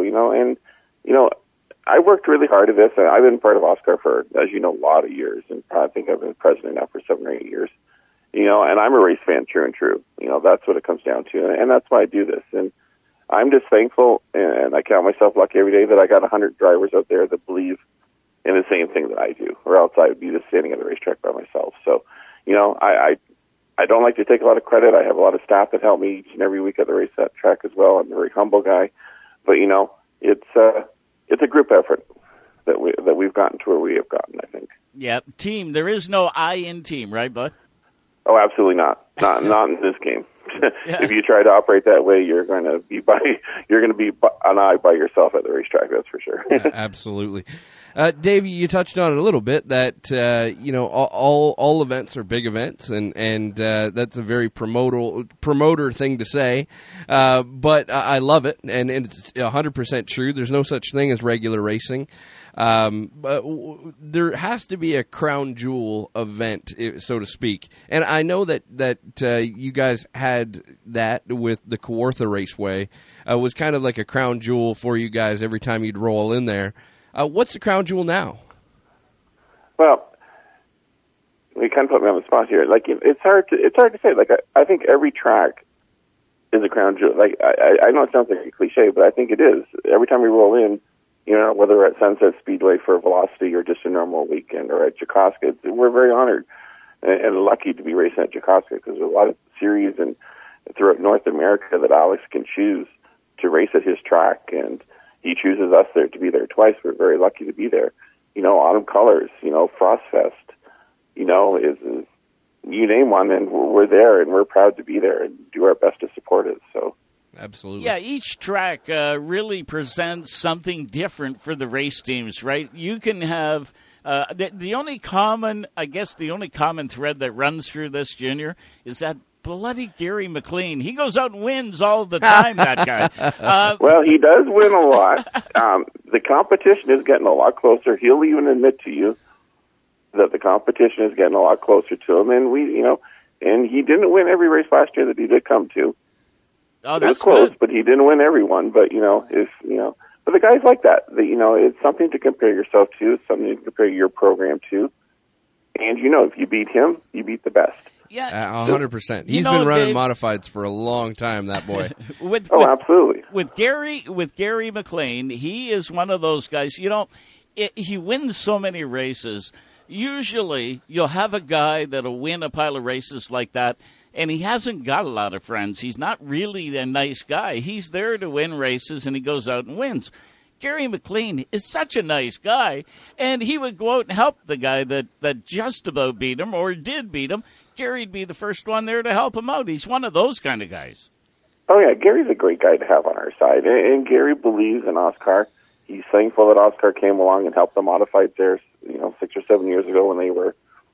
I worked really hard at this. I've been part of Oscar for, as you know, a lot of years, and I think I've been president now for 7 or 8 years. And I'm a race fan, true and true. That's what it comes down to, and that's why I do this. And I'm just thankful, and I count myself lucky every day that I got 100 drivers out there that believe in the same thing that I do, or else I would be just standing at the racetrack by myself. So, I don't like to take a lot of credit. I have a lot of staff that help me each and every week at the racetrack as well. I'm a very humble guy, but it's a group effort that we've gotten to where we have gotten, I think. Yeah, team. There is no I in team, right, bud? Oh, absolutely not. Not in this game. Yeah. If you try to operate that way, you're going to be an eye by yourself at the racetrack. That's for sure. Absolutely, Dave. You touched on it a little bit that all events are big events, and that's a very promoter thing to say. But I love it, and it's 100% true. There's no such thing as regular racing. But there has to be a crown jewel event, so to speak. And I know that you guys had that with the Kawartha Raceway. Was kind of like a crown jewel for you guys every time you'd roll in there. What's the crown jewel now? Well, you kind of put me on the spot here. Like, it's hard to say. Like, I think every track is a crown jewel. Like, I know it sounds like a cliche, but I think it is. Every time we roll in, whether we're at Sunset Speedway for Velocity or just a normal weekend or at Yokosuka, we're very honored and lucky to be racing at Yokosuka because there's a lot of series and throughout North America that Alex can choose to race at his track, and he chooses us there to be there twice. We're very lucky to be there. Autumn Colors, Frostfest, is you name one, and we're there, and we're proud to be there and do our best to support it. So, absolutely, yeah. Each track really presents something different for the race teams, right? You can have the only common thread that runs through this, Junior, is that bloody Gary McLean. He goes out and wins all the time, that guy. Well, he does win a lot. The competition is getting a lot closer. He'll even admit to you that the competition is getting a lot closer to him. And and he didn't win every race last year that he did come to. Oh, it that's was close, good. but he didn't win every one. But, but the guys like that. It's something to compare yourself to, something to compare your program to. And, if you beat him, you beat the best. Yeah, 100%. He's been running modifieds for a long time, that boy. Absolutely. With Gary McLean, he is one of those guys. He wins so many races. Usually, you'll have a guy that'll win a pile of races like that, and he hasn't got a lot of friends. He's not really a nice guy. He's there to win races, and he goes out and wins. Gary McLean is such a nice guy, and he would go out and help the guy that just about beat him or did beat him. Gary'd be the first one there to help him out. He's one of those kind of guys. Oh, yeah, Gary's a great guy to have on our side, and Gary believes in Oscar. He's thankful that Oscar came along and helped the modifieds there, 6 or 7 years ago when they were,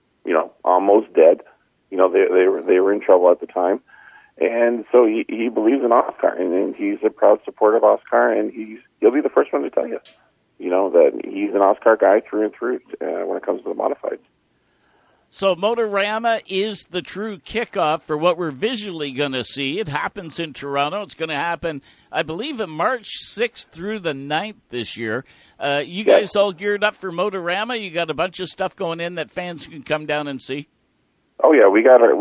almost dead. They were in trouble at the time. And so he believes in Oscar, and he's a proud supporter of Oscar, and he'll be the first one to tell you, that he's an Oscar guy through and through when it comes to the modifieds. So Motorama is the true kickoff for what we're visually going to see. It happens in Toronto. It's going to happen, I believe, in March 6th through the 9th this year. You guys all geared up for Motorama? You got a bunch of stuff going in that fans can come down and see? Oh, yeah,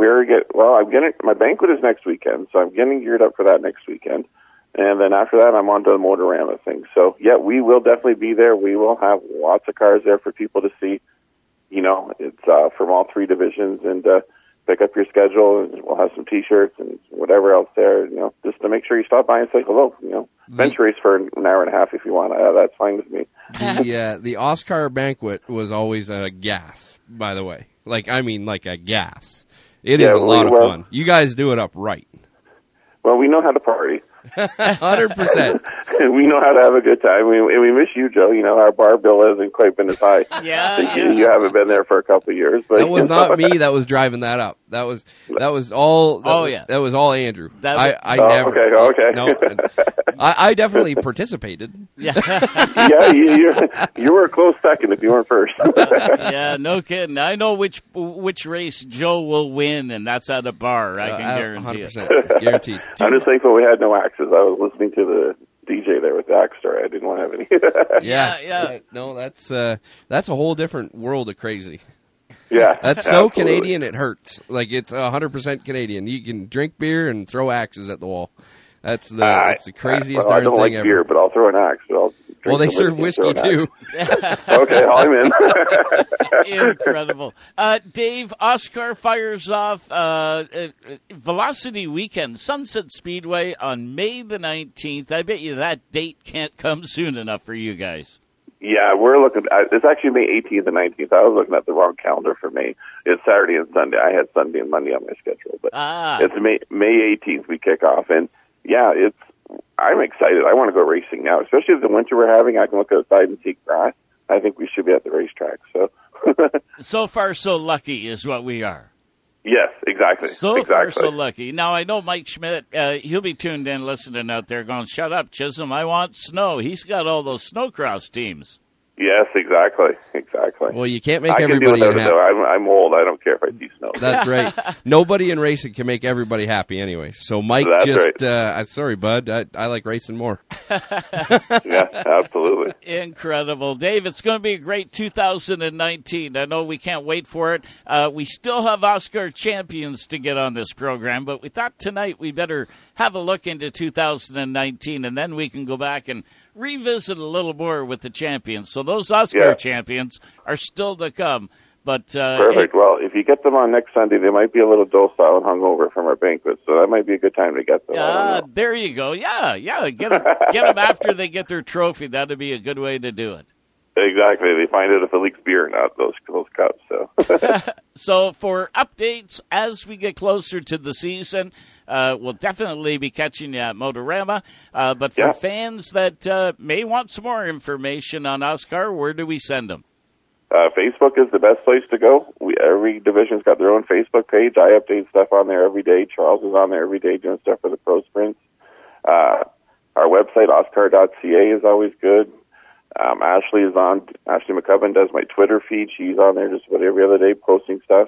my banquet is next weekend, so I'm getting geared up for that next weekend. And then after that, I'm on to the Motorama thing. So, yeah, we will definitely be there. We will have lots of cars there for people to see. It's from all three divisions, and pick up your schedule, and we'll have some T-shirts and whatever else there, just to make sure you stop by and say hello. Bench race for an hour and a half if you want. That's fine with me. The Oscar banquet was always a gas, by the way. Like a gas. It is a lot of fun. You guys do it up right. Well, we know how to party. 100%. We know how to have a good time. We miss you, Joe. Our bar bill hasn't quite been as high. Yeah. You haven't been there for a couple of years. But that was not me that was driving that up. That was all. That was all Andrew. I never. Okay. No, I definitely participated. Yeah. You were a close second if you weren't first. Yeah, no kidding. I know which race Joe will win, and that's at a bar. I can guarantee 100%. Guaranteed. I'm just thankful we had no axes. I was listening to the DJ there with the axe story. I didn't want to have any. Yeah. No, that's a whole different world of crazy. Yeah, that's so Canadian it hurts. Like it's 100% Canadian. You can drink beer and throw axes at the wall. That's the craziest darn I don't thing like ever. Beer, but I'll throw an axe. Well, they serve whiskey too. Okay, I'm in. Incredible. Dave, Oscar fires off Velocity Weekend, Sunset Speedway on May the 19th. I bet you that date can't come soon enough for you guys. Yeah, we're looking. It's actually May 18th and 19th. I was looking at the wrong calendar for May. It's Saturday and Sunday. I had Sunday and Monday on my schedule, but it's May 18th we kick off, and yeah, I'm excited. I want to go racing now, especially with the winter we're having. I can look outside and see grass. I think we should be at the racetrack. So far, so lucky is what we are. Yes, exactly. So far, so lucky. Now, I know Mike Schmidt, he'll be tuned in listening out there going, shut up, Chisholm, I want snow. He's got all those snowcross teams. Yes, exactly. Well, you can't make I everybody can do happy. I'm old. I don't care if I see snow. That's right. Nobody in racing can make everybody happy anyway. So Mike sorry, bud. I like racing more. Yeah, absolutely. Incredible. Dave, it's going to be a great 2019. I know we can't wait for it. We still have Oscar champions to get on this program, but we thought tonight we better have a look into 2019, and then we can go back and revisit a little more with the champions. So those Oscar champions are still to come. But perfect. Well, if you get them on next Sunday, they might be a little docile and hungover from our banquet, so that might be a good time to get them. There you go. Yeah. Get them after they get their trophy. That would be a good way to do it. Exactly. They find out if it leaks beer or not, those cups. So. So for updates as we get closer to the season, we'll definitely be catching you at Motorama. But for fans that may want some more information on Oscar, where do we send them? Facebook is the best place to go. Every division's got their own Facebook page. I update stuff on there every day. Charles is on there every day doing stuff for the pro sprints. Our website, oscar.ca, is always good. Ashley McCubbin does my Twitter feed. She's on there just about every other day posting stuff.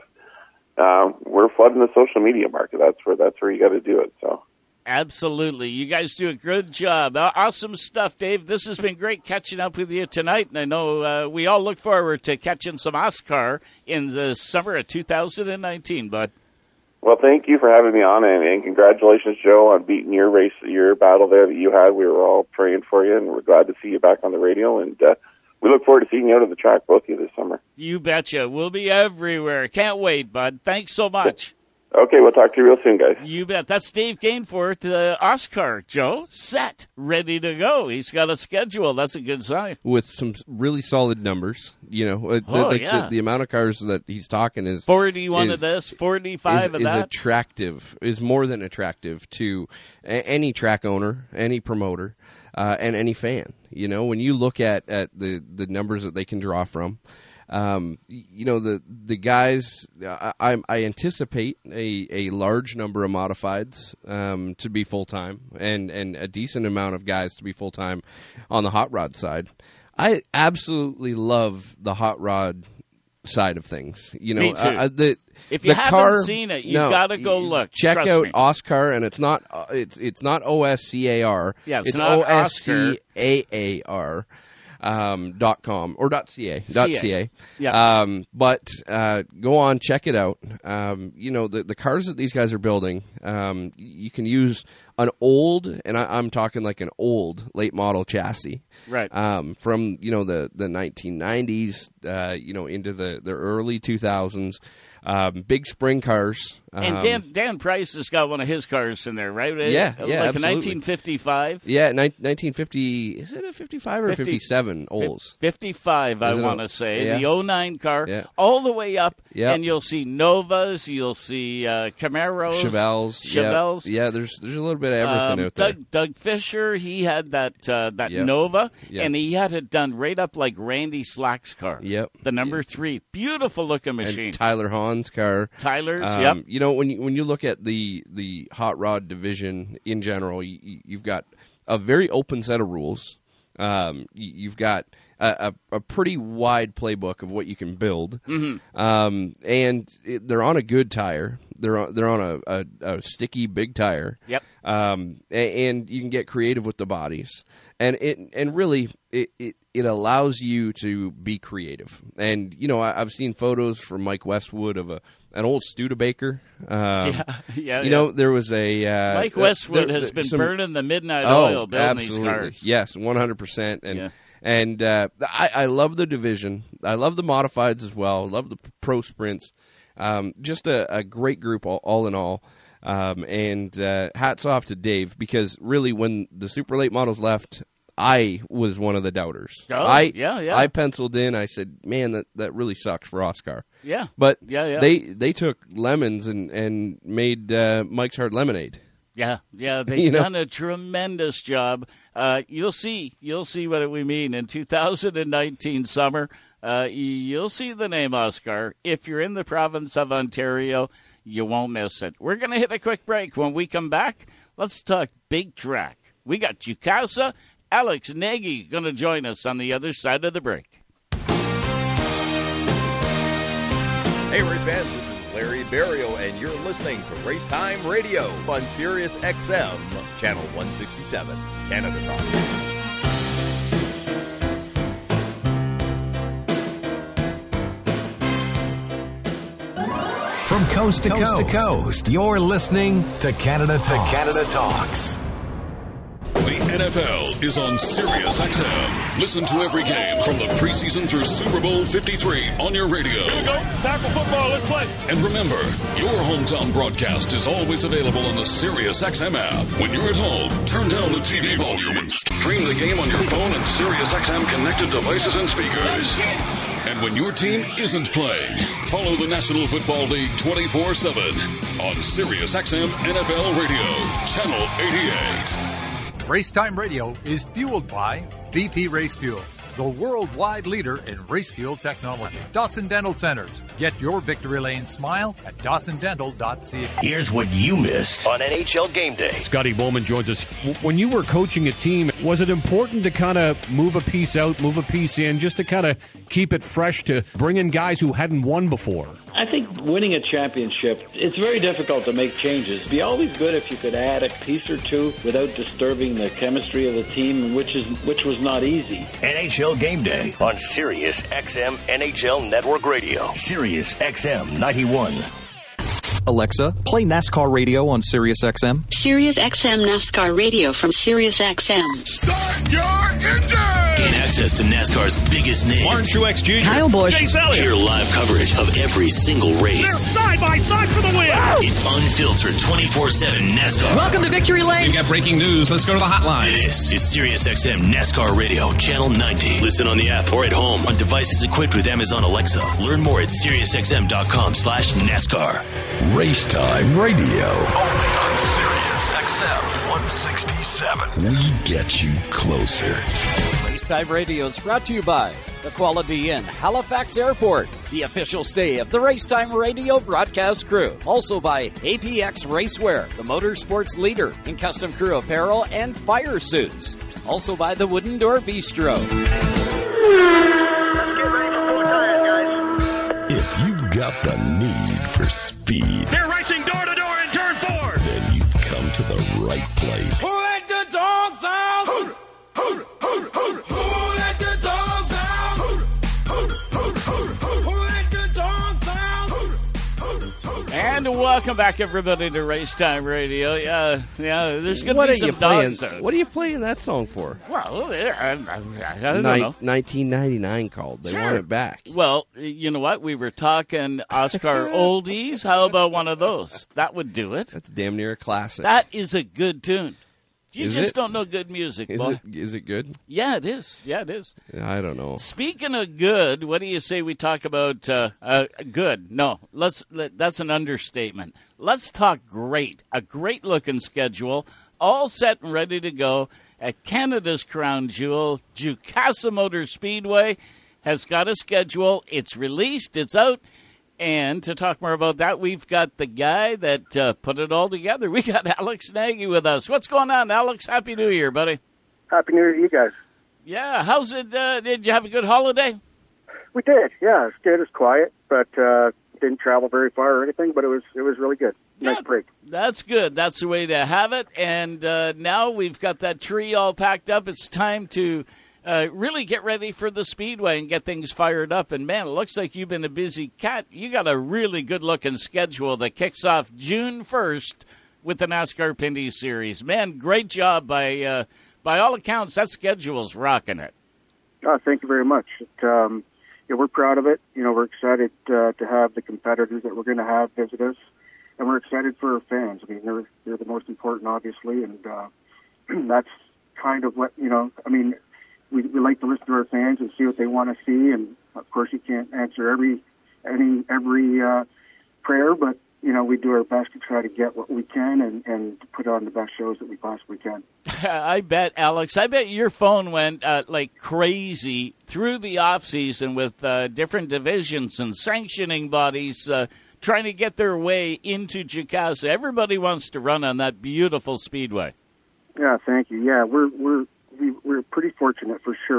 We're flooding the social media market. That's where you got to do it. So. Absolutely. You guys do a good job. Awesome stuff, Dave. This has been great catching up with you tonight, and I know we all look forward to catching some Oscar in the summer of 2019, bud. Well, thank you for having me on, and congratulations, Joe, on beating your battle there that you had. We were all praying for you, and we're glad to see you back on the radio, and we look forward to seeing you out on the track, both of you, this summer. You betcha. We'll be everywhere. Can't wait, bud. Thanks so much. Okay, we'll talk to you real soon, guys. You bet. That's Dave Gainforth, the Oscar, Joe, set, ready to go. He's got a schedule. That's a good sign. With some really solid numbers. You know, the amount of cars that he's talking is 41 of this, 45 of that. Is more than attractive to any track owner, any promoter, and any fan. You know, when you look at the numbers that they can draw from, you know, the guys, I anticipate a large number of modifieds to be full-time and a decent amount of guys to be full-time on the hot rod side. I absolutely love the hot rod side of things. You know, me too. If you haven't seen it, you've got to go look. Check Trust out me. Oscar, and it's not OSCAR. Yeah, it's not OSCAAR. .com or .ca. Yeah. But go on, check it out. You know, the cars that these guys are building, you can use an old, and I'm talking like an old late model chassis, right? From, you know, the 1990s, you know, into the early 2000s. Big spring cars. And Dan Price has got one of his cars in there, right? Yeah, like a 1955. Yeah, 1950. Is it a 55 or 57 Olds? 55, I want to say. Yeah. The 09 car, all the way up, yep. And you'll see Novas, you'll see Camaros, Chevelles. Yeah, there's a little bit of everything out there. Doug Fisher, he had that Yep. Nova, Yep. and he had it done right up like Randy Slack's car. Yep. The number 3, beautiful looking machine. And Tyler Hahn's car. Tyler's, yep. You know, when you look at the hot rod division in general, you've got a very open set of rules. You've got a pretty wide playbook of what you can build, and they're on a good tire. They're on a sticky big tire. Yep. And you can get creative with the bodies, and really it allows you to be creative. And you know, I've seen photos from Mike Westwood of an old Studebaker. You know, there was a Mike Westwood has been burning the midnight oil building absolutely. these cars. Yes, 100%. And I love the division. I love the modifieds as well. I love the pro sprints. Just a great group all in all. And hats off to Dave, because really when the super late models left, I was one of the doubters. I penciled in. I said, "Man, that really sucks for Oscar." Yeah, but they took lemons and made Mike's Hard Lemonade. Yeah, they've done a tremendous job. You'll see what we mean in 2019 summer. You'll see the name Oscar. If you're in the province of Ontario, you won't miss it. We're going to hit a quick break. When we come back, let's talk big track. We got Jukasa Alex Nagy going to join us on the other side of the break. Hey, race fans, this is Larry Barrio, and you're listening to Race Time Radio on Sirius XM, Channel 167, Canada Talk. From coast to coast, you're listening to Canada Talks. The NFL is on Sirius XM. Listen to every game from the preseason through Super Bowl 53 on your radio. Here we go. Tackle football. Let's play. And remember, your hometown broadcast is always available on the Sirius XM app. When you're at home, turn down the TV volume and stream the game on your phone and Sirius XM connected devices and speakers. And when your team isn't playing, follow the National Football League 24/7 on Sirius XM NFL Radio, Channel 88. Racetime Radio is fueled by BP Race Fuels, the worldwide leader in race fuel technology. Dawson Dental Centers. Get your victory lane smile at dawsondental.ca. Here's what you missed on NHL Game Day. Scotty Bowman joins us. When you were coaching a team, was it important to kind of move a piece out, move a piece in, just to kind of keep it fresh, to bring in guys who hadn't won before? I think winning a championship, it's very difficult to make changes. It'd be always good if you could add a piece or two without disturbing the chemistry of the team, which was not easy. NHL Game Day on Sirius XM NHL Network Radio. Sirius XM 91. Alexa, play NASCAR radio on Sirius XM. Sirius XM NASCAR radio from Sirius XM. Start your engine! Gain access to NASCAR's biggest names. Martin Truex Jr. Kyle Busch. Chase Elliott. Hear live coverage of every single race. They're side by side for the win. It's unfiltered 24/7 NASCAR. Welcome to Victory Lane. We got breaking news. Let's go to the hotline. This is Sirius XM NASCAR Radio, Channel 90. Listen on the app or at home on devices equipped with Amazon Alexa. Learn more at SiriusXM.com/NASCAR. Race Time Radio. Only on Sirius XM 167. We get you closer. Racetime Radio is brought to you by the Quality Inn, Halifax Airport, the official stay of the Racetime Radio broadcast crew. Also by APX Racewear, the motorsports leader in custom crew apparel and fire suits. Also by the Wooden Door Bistro. If you've got the need for speed, They're racing door to door in turn 4. then you've come to the right place. Who let the dogs out? Who let the dogs out? Who let the dogs out? And welcome back, everybody, to Racetime Radio. Yeah, there's going to What be are you some dogs playing? out. What are you playing that song for? Well, I don't know. 1999 called. They Sure. want it back. Well, you know what? We were talking Oscar oldies. How about one of those? That would do it. That's damn near a classic. That is a good tune. You Is just it? don't know good music, boy. Is it good? Yeah, it is. Yeah, it is. I don't know. Speaking of good, what do you say we talk about good? No, that's an understatement. Let's talk great. A great-looking schedule, all set and ready to go at Canada's crown jewel, Jukasa Motor Speedway, has got a schedule. It's released. It's out. And to talk more about that, we've got the guy that put it all together. We got Alex Nagy with us. What's going on, Alex? Happy New Year, buddy. Happy New Year to you guys. Yeah, how's it? Did you have a good holiday? We did, yeah. It was quiet, but didn't travel very far or anything, but it was really good. Nice break. That's good. That's the way to have it. And now we've got that tree all packed up. It's time to really get ready for the Speedway and get things fired up. And, man, it looks like you've been a busy cat. You got a really good-looking schedule that kicks off June 1st with the NASCAR Pinty Series. Man, great job by all accounts. That schedule's rocking it. Oh, thank you very much. We're proud of it. We're excited to have the competitors that we're going to have visit us, and we're excited for our fans. I mean, they're the most important, obviously, and that's kind of what, we like to listen to our fans and see what they want to see, and of course you can't answer every prayer, but we do our best to try to get what we can and put on the best shows that we possibly can. I bet, Alex, your phone went like crazy through the off season with different divisions and sanctioning bodies trying to get their way into Jukasa. Everybody wants to run on that beautiful speedway. Yeah, thank you. Yeah, we're we're pretty fortunate for sure.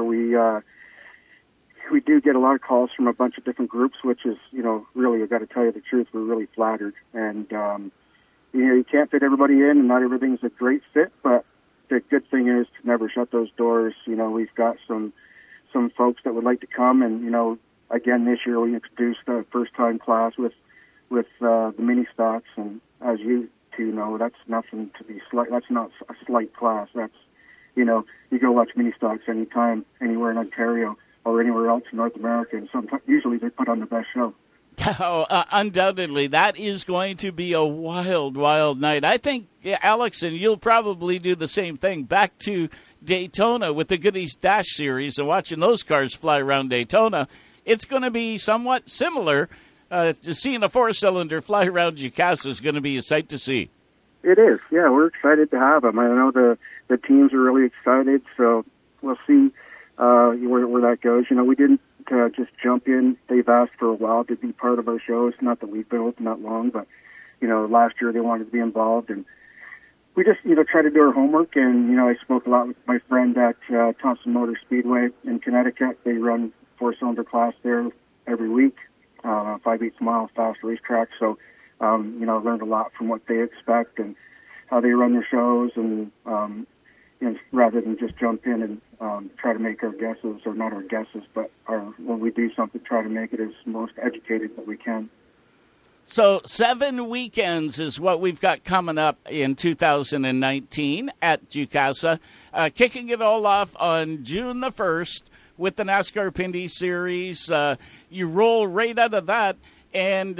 We do get a lot of calls from a bunch of different groups, which is, really, I got to tell you the truth, we're really flattered. And, you can't fit everybody in, and not everything's a great fit, but the good thing is to never shut those doors. We've got some folks that would like to come, and, again, this year we introduced the first-time class with the mini stocks, and as you two know, that's nothing to be slight. That's not a slight class. That's, you go watch mini stocks anytime, anywhere in Ontario or anywhere else in North America, and usually they put on the best show. Oh, undoubtedly, that is going to be a wild, wild night. I think, Alex, and you'll probably do the same thing, back to Daytona with the Goodies Dash series and watching those cars fly around Daytona. It's going to be somewhat similar. Seeing a four-cylinder fly around Jukasa is going to be a sight to see. It is, yeah. We're excited to have them. I know the teams are really excited, so we'll see where that goes. We didn't just jump in. They've asked for a while to be part of our shows. Not that we've been open that long, but last year they wanted to be involved, and we just try to do our homework. And I spoke a lot with my friend at Thompson Motor Speedway in Connecticut. They run four-cylinder class there every week, 5/8 mile fast racetrack. So I learned a lot from what they expect and how they run their shows, and rather than just jump in and try to make our guesses, or not our guesses, but when we do something, try to make it as most educated that we can. So 7 weekends is what we've got coming up in 2019 at Jukasa. Kicking it all off on June the 1st with the NASCAR Pinty Series. You roll right out of that, and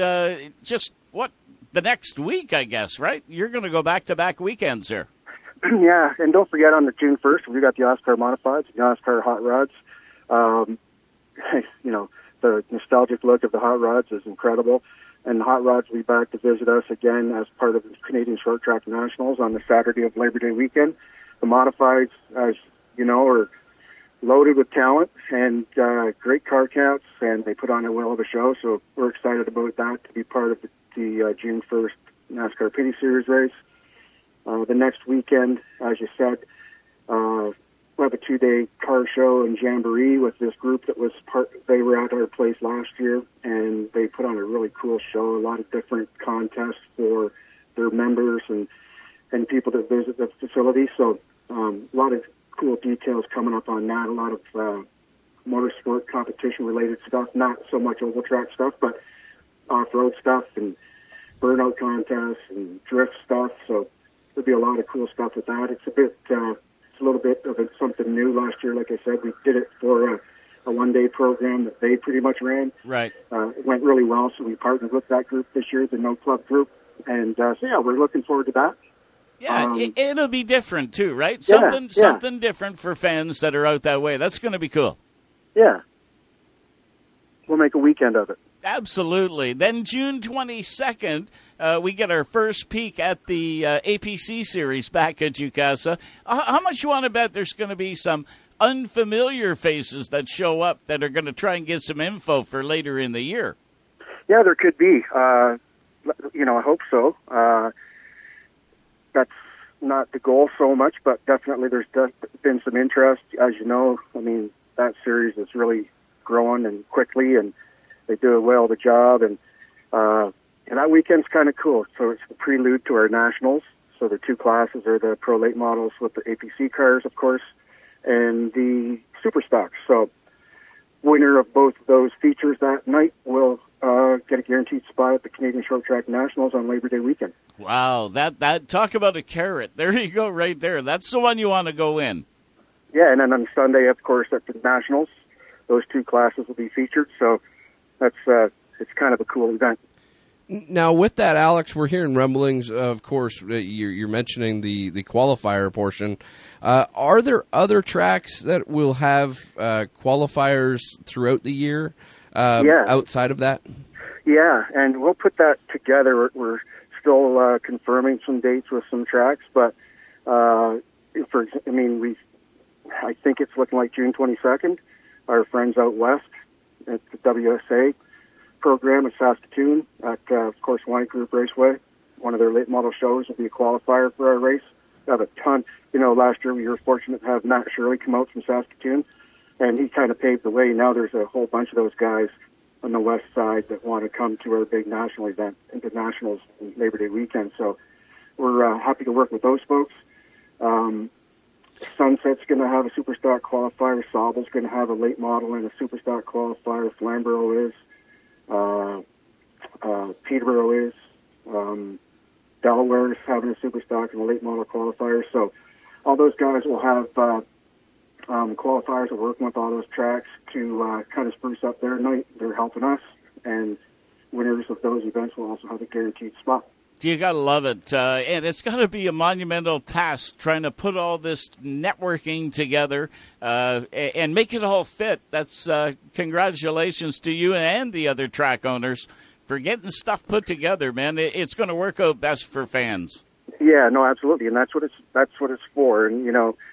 the next week, I guess, right? You're going to go back-to-back weekends here. Yeah, and don't forget on the June 1st, we've got the Oscar Modifieds, the Oscar Hot Rods. The nostalgic look of the Hot Rods is incredible. And the Hot Rods will be back to visit us again as part of the Canadian Short Track Nationals on the Saturday of Labor Day weekend. The Modifieds, as you know, are loaded with talent and great car counts, and they put on a whale of a show. So we're excited about that, to be part of the June 1st NASCAR Pinty Series race. The next weekend, as you said, we'll have a 2-day car show and jamboree with this group that was they were at our place last year, and they put on a really cool show, a lot of different contests for their members and people that visit the facility. So a lot of cool details coming up on that, a lot of motorsport competition-related stuff, not so much oval track stuff, but off-road stuff and burnout contests and drift stuff. So there'll be a lot of cool stuff with that. It's a little bit of something new. Last year, like I said, we did it for a one-day program that they pretty much ran. Right. It went really well, so we partnered with that group this year, the No Club group. And we're looking forward to that. Yeah, it'll be different too, right? Yeah, something different for fans that are out that way. That's going to be cool. Yeah. We'll make a weekend of it. Absolutely. Then June 22nd, we get our first peek at the APC series back at Jukasa. How much you want to bet there's going to be some unfamiliar faces that show up that are going to try and get some info for later in the year? Yeah, there could be. I hope so. That's not the goal so much, but definitely there's been some interest. As you know, I mean, that series is really growing and quickly, and they do a well of a job, and that weekend's kind of cool. So it's the prelude to our nationals. So the two classes are the Pro Late models with the APC cars, of course, and the Super Stocks. So winner of both of those features that night will get a guaranteed spot at the Canadian Short Track Nationals on Labor Day weekend. Wow, that talk about a carrot. There you go, right there. That's the one you want to go in. Yeah, and then on Sunday, of course, at the Nationals, those two classes will be featured. So that's it's kind of a cool event. Now, with that, Alex, we're hearing rumblings. Of course, you're mentioning the qualifier portion. Are there other tracks that will have qualifiers throughout the year outside of that? Yeah, and we'll put that together. We're still confirming some dates with some tracks, but I think it's looking like June 22nd. Our friends out west at the WSA program in Saskatoon at, of course, Wine Group Raceway. One of their late model shows will be a qualifier for our race. have a ton. Last year we were fortunate to have Matt Shirley come out from Saskatoon, and he kind of paved the way. Now there's a whole bunch of those guys on the west side that want to come to our big national event, the Nationals Labor Day weekend. So we're happy to work with those folks. Sunset's going to have a Superstock qualifier. Sauble's going to have a late model and a Superstock qualifier. Flamborough is. Peterborough is. Delaware is having a Superstock and a late model qualifier. So all those guys will have qualifiers. We're working with all those tracks to kind of spruce up their night. They're helping us, and winners of those events will also have a guaranteed spot. You got to love it. And it's got to be a monumental task trying to put all this networking together and make it all fit. That's congratulations to you and the other track owners for getting stuff put together, man. It's going to work out best for fans. Yeah, no, absolutely. And that's what it's for. And,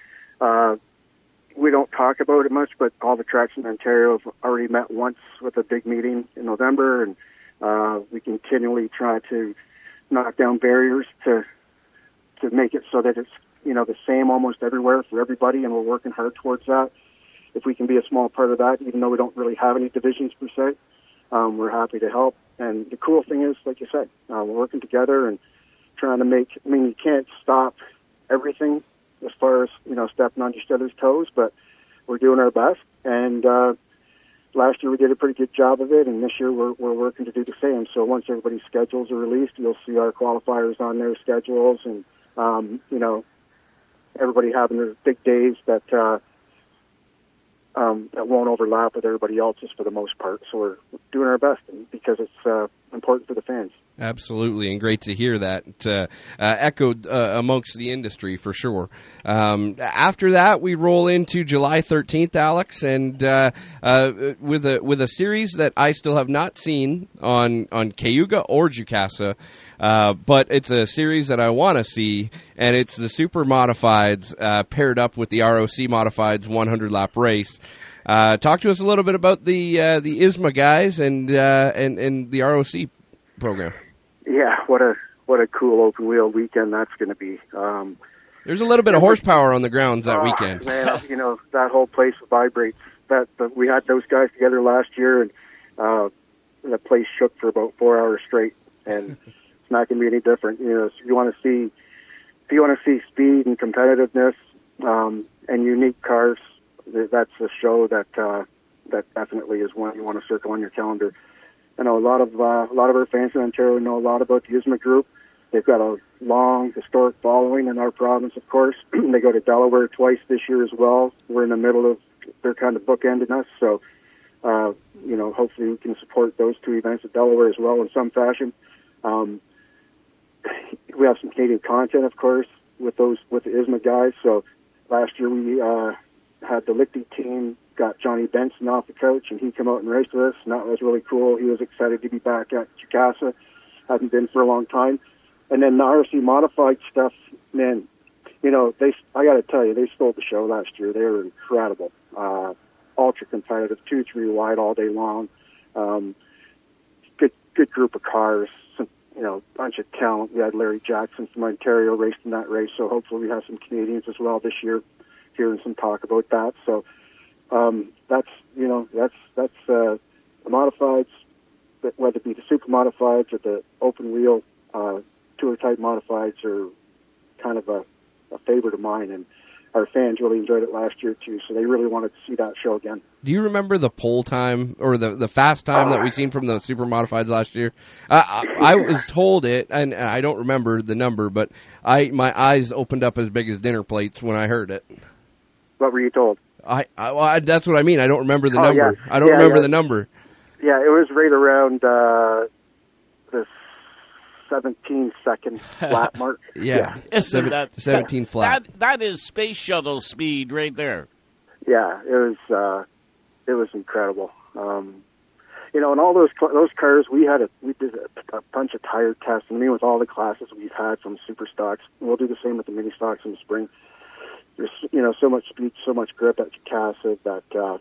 we don't talk about it much, but all the tracks in Ontario have already met once with a big meeting in November, and we continually try to knock down barriers to make it so that it's the same almost everywhere for everybody, and we're working hard towards that. If we can be a small part of that, even though we don't really have any divisions per se, we're happy to help. And the cool thing is, like you said, we're working together and trying to make. I mean, you can't stop everything as far as stepping on each other's toes, but we're doing our best. And last year we did a pretty good job of it, and this year we're working to do the same. So once everybody's schedules are released, you'll see our qualifiers on their schedules, and everybody having their big days that won't overlap with everybody else's for the most part. So we're doing our best because it's important for the fans. Absolutely, and great to hear that echoed amongst the industry for sure. After that, we roll into July 13th, Alex, and with a series that I still have not seen on Cayuga or Jukasa, but it's a series that I want to see, and it's the Super Modifieds paired up with the ROC Modifieds 100-lap race. Talk to us a little bit about the ISMA guys and the ROC program. Yeah, what a cool open wheel weekend that's going to be. There's a little bit of horsepower on the grounds that weekend. Man, that whole place vibrates. We had those guys together last year, and the place shook for about 4 hours straight, and it's not going to be any different. So if you want to see speed and competitiveness and unique cars, that's a show that definitely is one you want to circle on your calendar. I know a lot of our fans in Ontario know a lot about the ISMA group. They've got a long historic following in our province, of course. They go to Delaware twice this year as well. We're in the middle of their kind of bookending us, so hopefully we can support those two events at Delaware as well in some fashion. We have some Canadian content, of course, with the ISMA guys. So last year we had the Lichty team got Johnny Benson off the coach, and he came out and raced with us, and that was really cool. He was excited to be back at Jukasa. Hadn't been for a long time. And then the RC Modified stuff, man, I got to tell you, they stole the show last year. They were incredible. Ultra competitive, 2-3 wide all day long. Good group of cars, some, bunch of talent. We had Larry Jackson from Ontario raced in that race, so hopefully we have some Canadians as well this year, hearing some talk about that. So that's the Modifieds, whether it be the Super Modifieds or the open wheel tour type Modifieds, are kind of a favorite of mine, and our fans really enjoyed it last year too, so they really wanted to see that show again. Do you remember the pole time or the fast time that we seen from the Super Modifieds last year? I was told it, and I don't remember the number, but my eyes opened up as big as dinner plates when I heard it. What were you told? That's what I mean. I don't remember the number. Yeah. I don't remember the number. Yeah, it was right around the 17-second flat mark. Yeah. 17 flat. That is space shuttle speed right there. Yeah, it was incredible. And all those cars, we did a bunch of tire tests. I mean, with all the classes we've had from super stocks, we'll do the same with the mini stocks in the spring. There's so much speed, so much grip at Jukasa that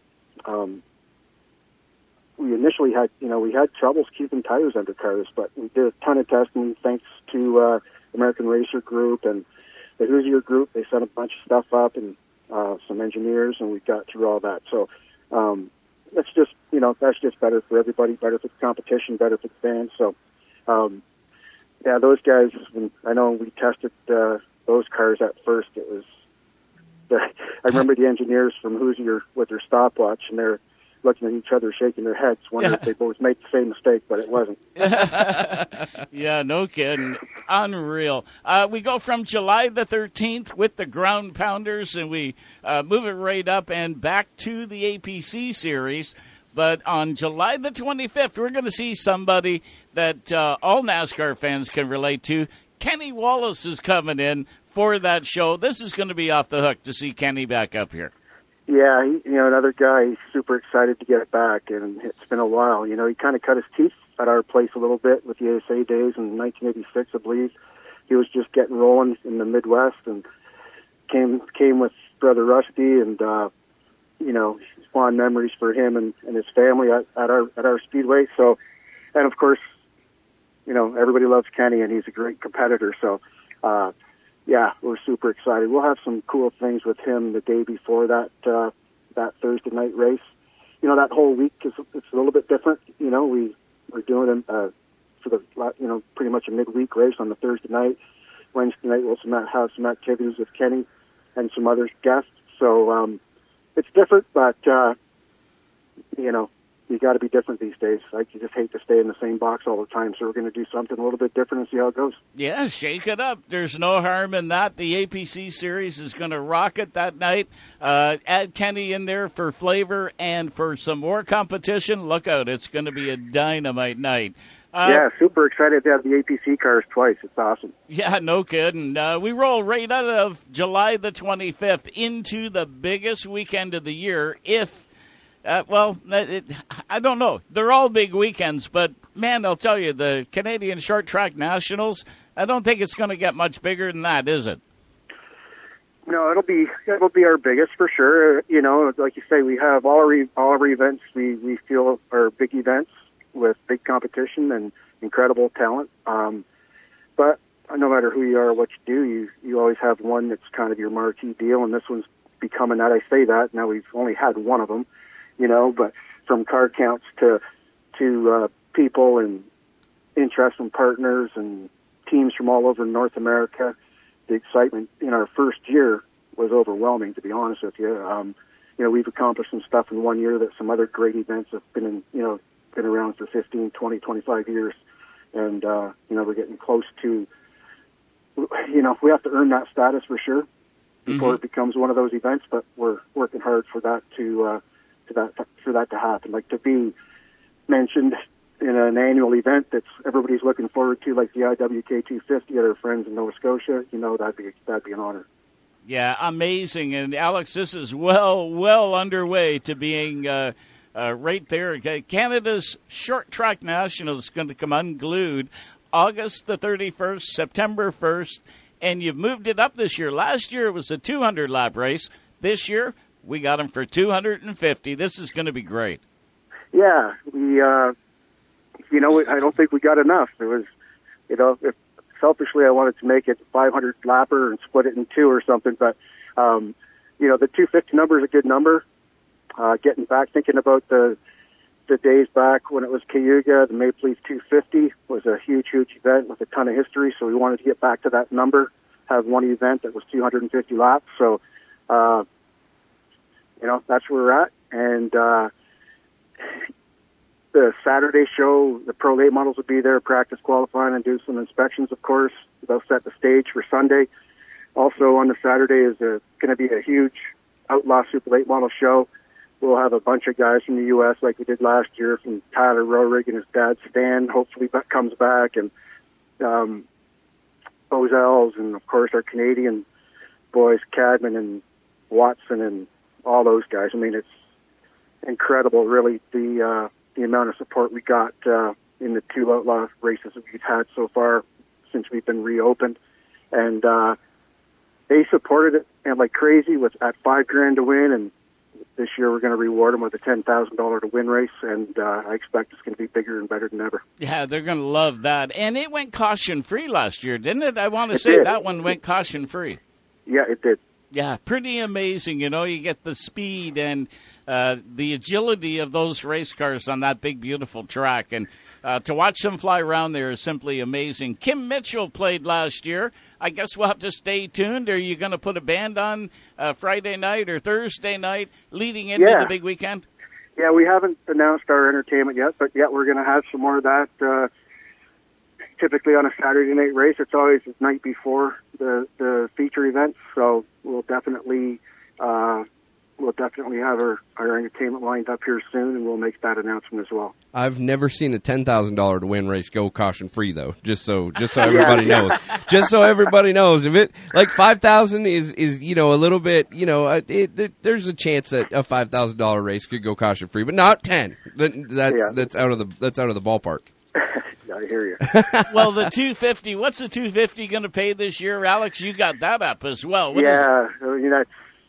we initially had we had troubles keeping tires under cars, but we did a ton of testing thanks to American Racer Group and Hoosier group, they sent a bunch of stuff up and some engineers, and we got through all that. So that's just better for everybody, better for the competition, better for the fans. So yeah, those guys. I know we tested those cars at first. It was I remember the engineers from Hoosier with their stopwatch, and they're looking at each other, shaking their heads, wondering if they both made the same mistake, but it wasn't. Yeah, no kidding. Unreal. We go from July the 13th with the Ground Pounders, and we move it right up and back to the APC series. But on July the 25th, we're going to see somebody that all NASCAR fans can relate to. Kenny Wallace is coming in for that show. This is going to be off the hook to see Kenny back up here. Yeah, another guy. He's super excited to get back, and it's been a while. He kind of cut his teeth at our place a little bit with the ASA days in 1986, I believe. He was just getting rolling in the Midwest, and came with Brother Rusty, and fond memories for him and his family at our speedway. So, and of course, everybody loves Kenny, and he's a great competitor. So, yeah, we're super excited. We'll have some cool things with him the day before that Thursday night race. That whole week it's a little bit different. We're doing them for the pretty much a midweek race on the Thursday night. Wednesday night we'll have some activities with Kenny and some other guests. So it's different, but you got to be different these days. You just hate to stay in the same box all the time, so we're going to do something a little bit different and see how it goes. Yeah, shake it up. There's no harm in that. The APC series is going to rock it that night. Add Kenny in there for flavor and for some more competition. Look out. It's going to be a dynamite night. Yeah, super excited to have the APC cars twice. It's awesome. Yeah, no kidding. We roll right out of July the 25th into the biggest weekend of the year I don't know. They're all big weekends, but, man, I'll tell you, the Canadian Short Track Nationals, I don't think it's going to get much bigger than that, is it? No, it'll be our biggest for sure. Like you say, we have all our events we feel are big events with big competition and incredible talent. But no matter who you are or what you do, you always have one that's kind of your marquee deal, and this one's becoming that. I say that. Now we've only had one of them. But from car counts to people and interest from partners and teams from all over North America, the excitement in our first year was overwhelming, to be honest with you. We've accomplished some stuff in 1 year that some other great events have been around for 15, 20, 25 years. And, we're getting close to, we have to earn that status for sure before it becomes one of those events, but we're working hard for that to happen, like to be mentioned in an annual event that everybody's looking forward to, like the IWK 250 at our friends in Nova Scotia. That'd be an honor. Yeah, amazing. And Alex, this is well underway to being right there. Canada's Short Track National is going to come unglued August the 31st, September 1st, and you've moved it up this year. Last year it was a 200-lap race. This year we got them for 250. This is going to be great. Yeah, I don't think we got enough. There was, if selfishly I wanted to make it 500 lapper and split it in two or something, but the 250 number is a good number. Getting back, thinking about the days back when it was Cayuga, the Maple Leaf 250 was a huge event with a ton of history. So we wanted to get back to that number, have one event that was 250 laps. So. That's where we're at. And the Saturday show, the Pro Late models will be there, practice qualifying and do some inspections, of course. They'll set the stage for Sunday. Also on the Saturday is going to be a huge Outlaw Super Late model show. We'll have a bunch of guys from the U.S. like we did last year, from Tyler Roehrig and his dad Stan, hopefully comes back, and Ozels, and of course our Canadian boys, Cadman and Watson and all those guys. I mean, it's incredible, really, the amount of support we got in the two Outlaw races that we've had so far since we've been reopened. And they supported it and like crazy at $5,000 to win, and this year we're going to reward them with a $10,000 to win race, and I expect it's going to be bigger and better than ever. Yeah, they're going to love that. And it went caution-free last year, didn't it? I want to say that one went caution-free. Yeah, it did. Yeah, pretty amazing. You know, you get the speed and the agility of those race cars on that big, beautiful track. And to watch them fly around there is simply amazing. Kim Mitchell played last year. I guess we'll have to stay tuned. Are you going to put a band on Friday night or Thursday night leading into the big weekend? Yeah, we haven't announced our entertainment yet, but we're going to have some more of that. Typically on a Saturday night race, it's always the night before the feature event, so we'll definitely have our entertainment lined up here soon, and we'll make that announcement as well. I've never seen a $10,000 to win race go caution free though. Just so everybody knows. Just so everybody knows, if it like $5,000 is a little bit there's a chance that a $5,000 race could go caution free, but not 10. That's out of the ballpark. I hear you. Well, the $250. What's the $250 going to pay this year, Alex? You got that up as well. What is it?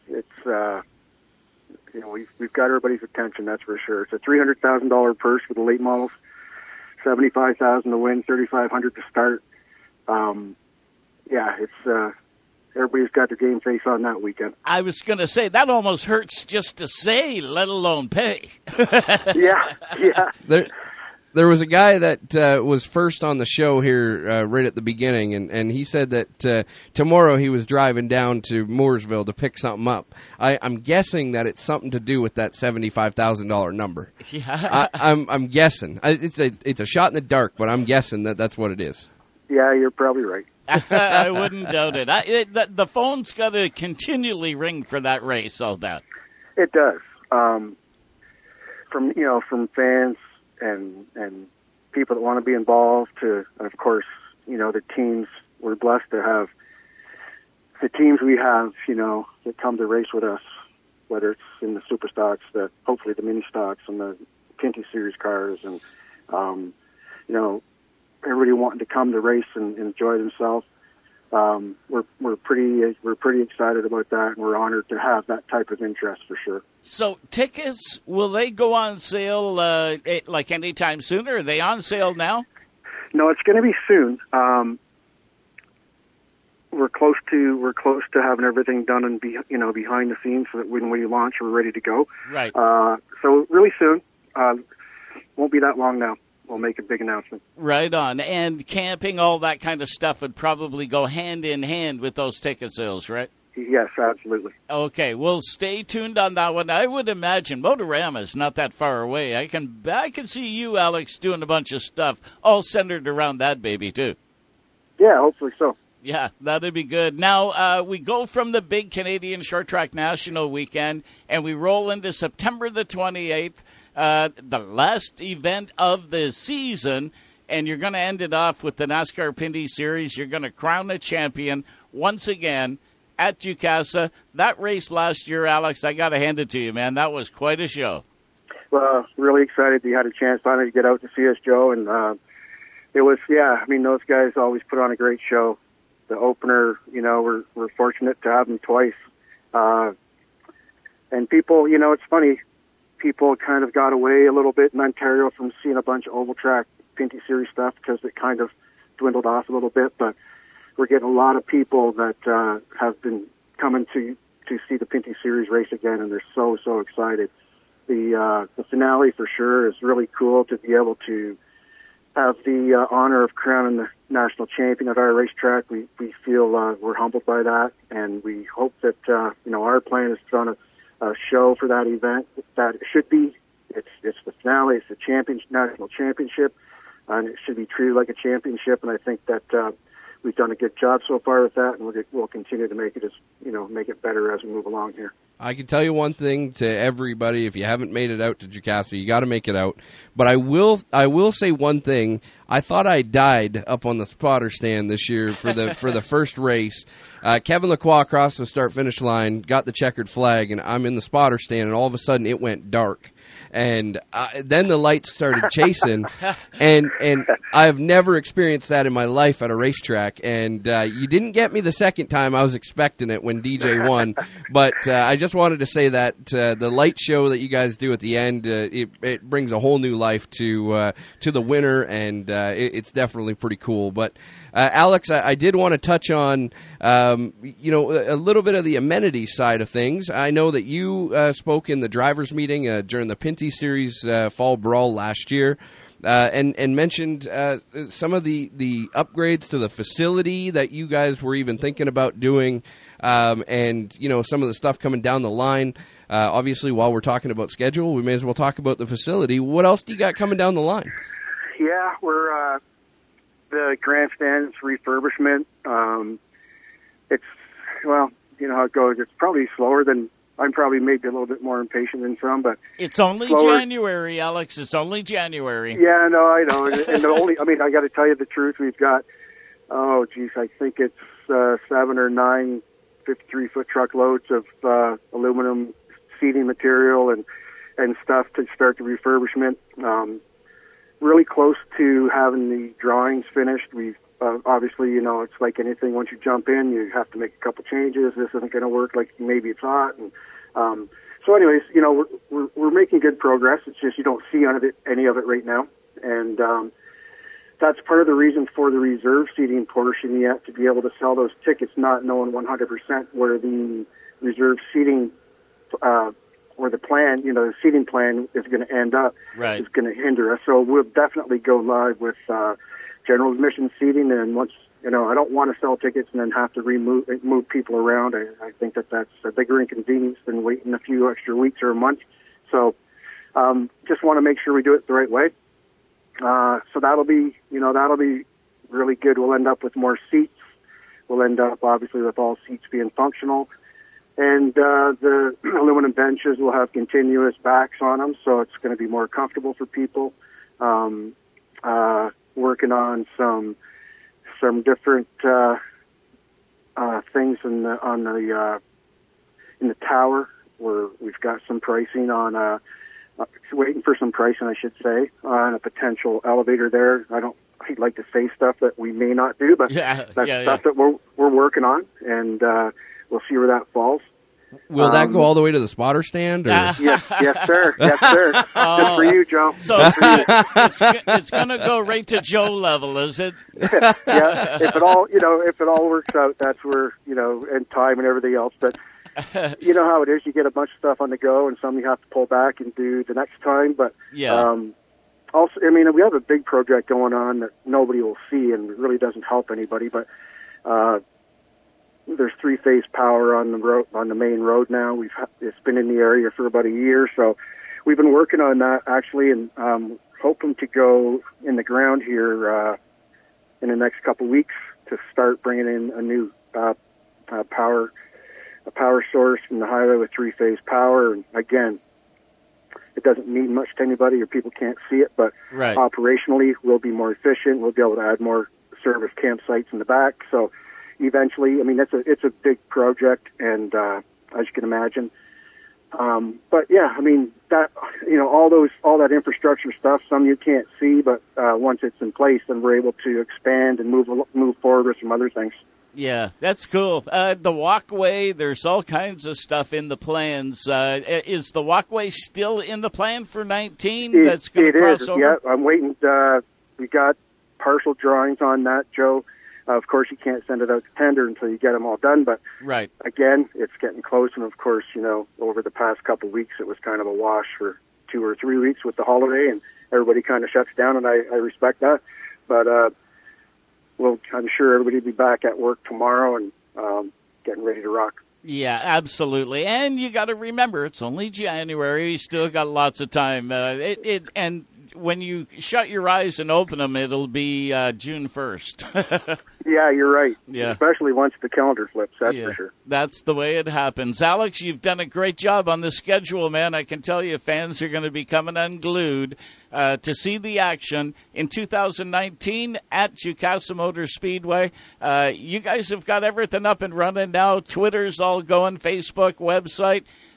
We've got everybody's attention. That's for sure. It's a $300,000 purse for the late models, $75,000 to win, $3,500 to start. It's everybody's got their game face on that weekend. I was going to say that almost hurts just to say, let alone pay. Yeah. There was a guy that was first on the show here right at the beginning, and he said that tomorrow he was driving down to Mooresville to pick something up. I'm guessing that it's something to do with that $75,000 number. Yeah, I'm guessing. It's a shot in the dark, but I'm guessing that's what it is. Yeah, you're probably right. I wouldn't doubt it. The phone's got to continually ring for that race, I'll bet. It does. From fans and people that want to be involved to, and of course, the teams. We're blessed to have the teams we have, that come to race with us, whether it's in the super stocks, hopefully the mini stocks and the Pinty Series cars, and everybody wanting to come to race and enjoy themselves. We're pretty excited about that, and we're honored to have that type of interest for sure. So tickets, will they go on sale like anytime soon, or are they on sale now? No, it's going to be soon. We're close to having everything done and behind the scenes, so that when we launch, we're ready to go. Right. So really soon. Won't be that long now. We'll make a big announcement. Right on. And camping, all that kind of stuff would probably go hand in hand with those ticket sales, right? Yes, absolutely. Okay, well, stay tuned on that one. I would imagine Motorama is not that far away. I can see you, Alex, doing a bunch of stuff, all centered around that baby, too. Yeah, hopefully so. Yeah, that'd be good. Now, we go from the big Canadian Short Track National Weekend, and we roll into September the 28th. The last event of the season, and you're going to end it off with the NASCAR Pinty Series. You're going to crown a champion once again at Ducasa. That race last year, Alex, I got to hand it to you, man. That was quite a show. Well, really excited you had a chance finally to get out to see us, Joe. And it was, those guys always put on a great show. The opener, we're fortunate to have them twice. And people, it's funny. People kind of got away a little bit in Ontario from seeing a bunch of oval track Pinty Series stuff because it kind of dwindled off a little bit, but we're getting a lot of people that have been coming to see the Pinty Series race again, and they're so excited. The finale for sure is really cool to be able to have the honor of crowning the national champion at our racetrack. We feel we're humbled by that, and we hope that our plan is to run a show for that event. That it should be. It's the finale. It's the national championship, and it should be treated like a championship. And I think that we've done a good job so far with that, and we'll continue to make it better as we move along here. I can tell you one thing to everybody: if you haven't made it out to Ducasa, you got to make it out. But I will say one thing: I thought I died up on the spotter stand this year for the first race. Kevin Lacroix crossed the start-finish line, got the checkered flag, and I'm in the spotter stand, and all of a sudden it went dark. and then the lights started chasing, and I've never experienced that in my life at a racetrack. And you didn't get me the second time. I was expecting it when DJ won, but I just wanted to say that the light show that you guys do at the end, it brings a whole new life to the winner, and it's definitely pretty cool. But Alex, I did want to touch on a little bit of the amenities side of things. I know that you spoke in the drivers' meeting during the Pinty Series Fall Brawl last year, and mentioned some of the upgrades to the facility that you guys were even thinking about doing, and some of the stuff coming down the line. Obviously, while we're talking about schedule, we may as well talk about the facility. What else do you got coming down the line? Yeah, we're the grandstands refurbishment. It's, well, you know how it goes. It's probably slower than, I'm probably maybe a little bit more impatient than some, but it's only slower. January, Alex. It's only January. Yeah, no, I know. And I got to tell you the truth. We've got, I think it's 7 or 9 53-foot truckloads of aluminum seating material and stuff to start the refurbishment. Really close to having the drawings finished. We've obviously, it's like anything. Once you jump in, you have to make a couple changes. This isn't going to work like maybe it's not. And so, anyways, we're making good progress. It's just you don't see any of it right now, and that's part of the reason for the reserve seating portion yet, to be able to sell those tickets, not knowing 100% where the reserve seating or the plan, the seating plan is going to end up, right, is going to hinder us. So we'll definitely go live with general admission seating, and once, I don't want to sell tickets and then have to move people around. I think that's a bigger inconvenience than waiting a few extra weeks or a month. So just want to make sure we do it the right way. So that'll be really good. We'll end up with more seats. We'll end up, obviously, with all seats being functional. And the aluminum benches will have continuous backs on them, so it's going to be more comfortable for people. Working on some different things in the tower, where we've got some pricing on waiting for some pricing, I should say, on a potential elevator there. I'd like to say stuff that we may not do, but that's stuff that we're working on, and we'll see where that falls. Will that go all the way to the spotter stand? Or? Yes, sir. Yes, sir. Just for you, Joe. So it's going to go right to Joe level, is it? Yeah. If it all works out, that's where, and time and everything else. But you know how it is. You get a bunch of stuff on the go, and some you have to pull back and do the next time. But also, we have a big project going on that nobody will see, and it really doesn't help anybody. But there's 3-phase power on the road, on the main road now. It's been in the area for about a year, so we've been working on that actually, and hoping to go in the ground here in the next couple of weeks to start bringing in a new power source from the highway with 3-phase power. And again, it doesn't mean much to anybody, or people can't see it, but right, operationally we'll be more efficient. We'll be able to add more service campsites in the back. So eventually, it's a big project, and as you can imagine. But yeah, that all that infrastructure stuff, some you can't see, but once it's in place, then we're able to expand and move forward with some other things. Yeah, that's cool. The walkway, there's all kinds of stuff in the plans. Is the walkway still in the plan for 19? That's going to cross over? Yeah, I'm waiting. We got partial drawings on that, Joe. Of course, you can't send it out to tender until you get them all done. But right, again, it's getting close. And of course, over the past couple of weeks, it was kind of a wash for 2 or 3 weeks with the holiday, and everybody kind of shuts down, and I respect that. But I'm sure everybody will be back at work tomorrow and getting ready to rock. Yeah, absolutely. And you got to remember, it's only January. You still got lots of time. And when you shut your eyes and open them, it'll be June 1st. Yeah, you're right. Yeah. Especially once the calendar flips, that's for sure. That's the way it happens. Alex, you've done a great job on the schedule, man. I can tell you fans are going to be coming unglued to see the action in 2019 at Jukasa Motor Speedway. You guys have got everything up and running now. Twitter's all going, Facebook, website.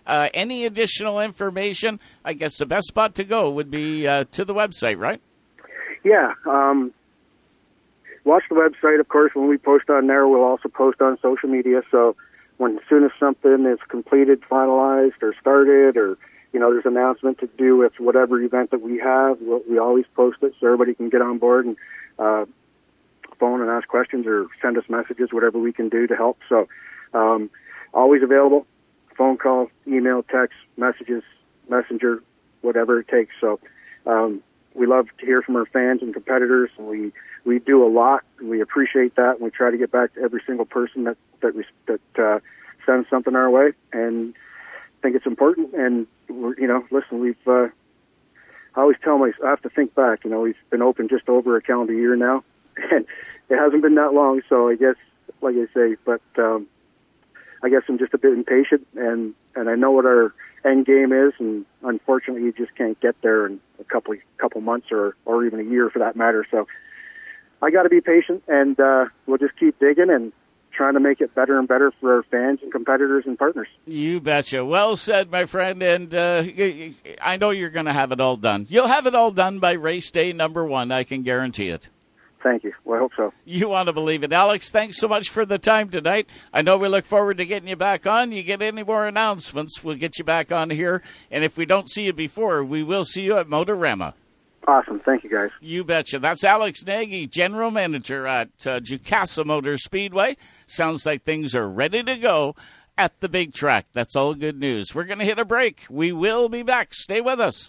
Any additional information, I guess the best spot to go would be to the website, right? Yeah. Watch the website, of course. When we post on there, we'll also post on social media. So as soon as something is completed, finalized, or started, or there's an announcement to do with whatever event that we have, we always post it so everybody can get on board and phone and ask questions or send us messages, whatever we can do to help. So always available, phone call, email, text, messages, messenger, whatever it takes. So we love to hear from our fans and competitors, and we do a lot, and we appreciate that, and we try to get back to every single person that sends something our way, and think it's important. And listen, I always tell myself, I have to think back. We've been open just over a calendar year now, and it hasn't been that long. So I guess, like I say, but I guess I'm just a bit impatient, and I know what our end game is, and unfortunately, you just can't get there in a couple months or even a year for that matter. So I got to be patient, and we'll just keep digging and trying to make it better and better for our fans and competitors and partners. You betcha. Well said, my friend, and I know you're going to have it all done. You'll have it all done by race day number 1, I can guarantee it. Thank you. Well, I hope so. You want to believe it. Alex, thanks so much for the time tonight. I know we look forward to getting you back on. You get any more announcements, we'll get you back on here, and if we don't see you before, we will see you at Motorama. Awesome. Thank you, guys. You betcha. That's Alex Nagy, General Manager at Jukasa Motor Speedway. Sounds like things are ready to go at the big track. That's all good news. We're going to hit a break. We will be back. Stay with us.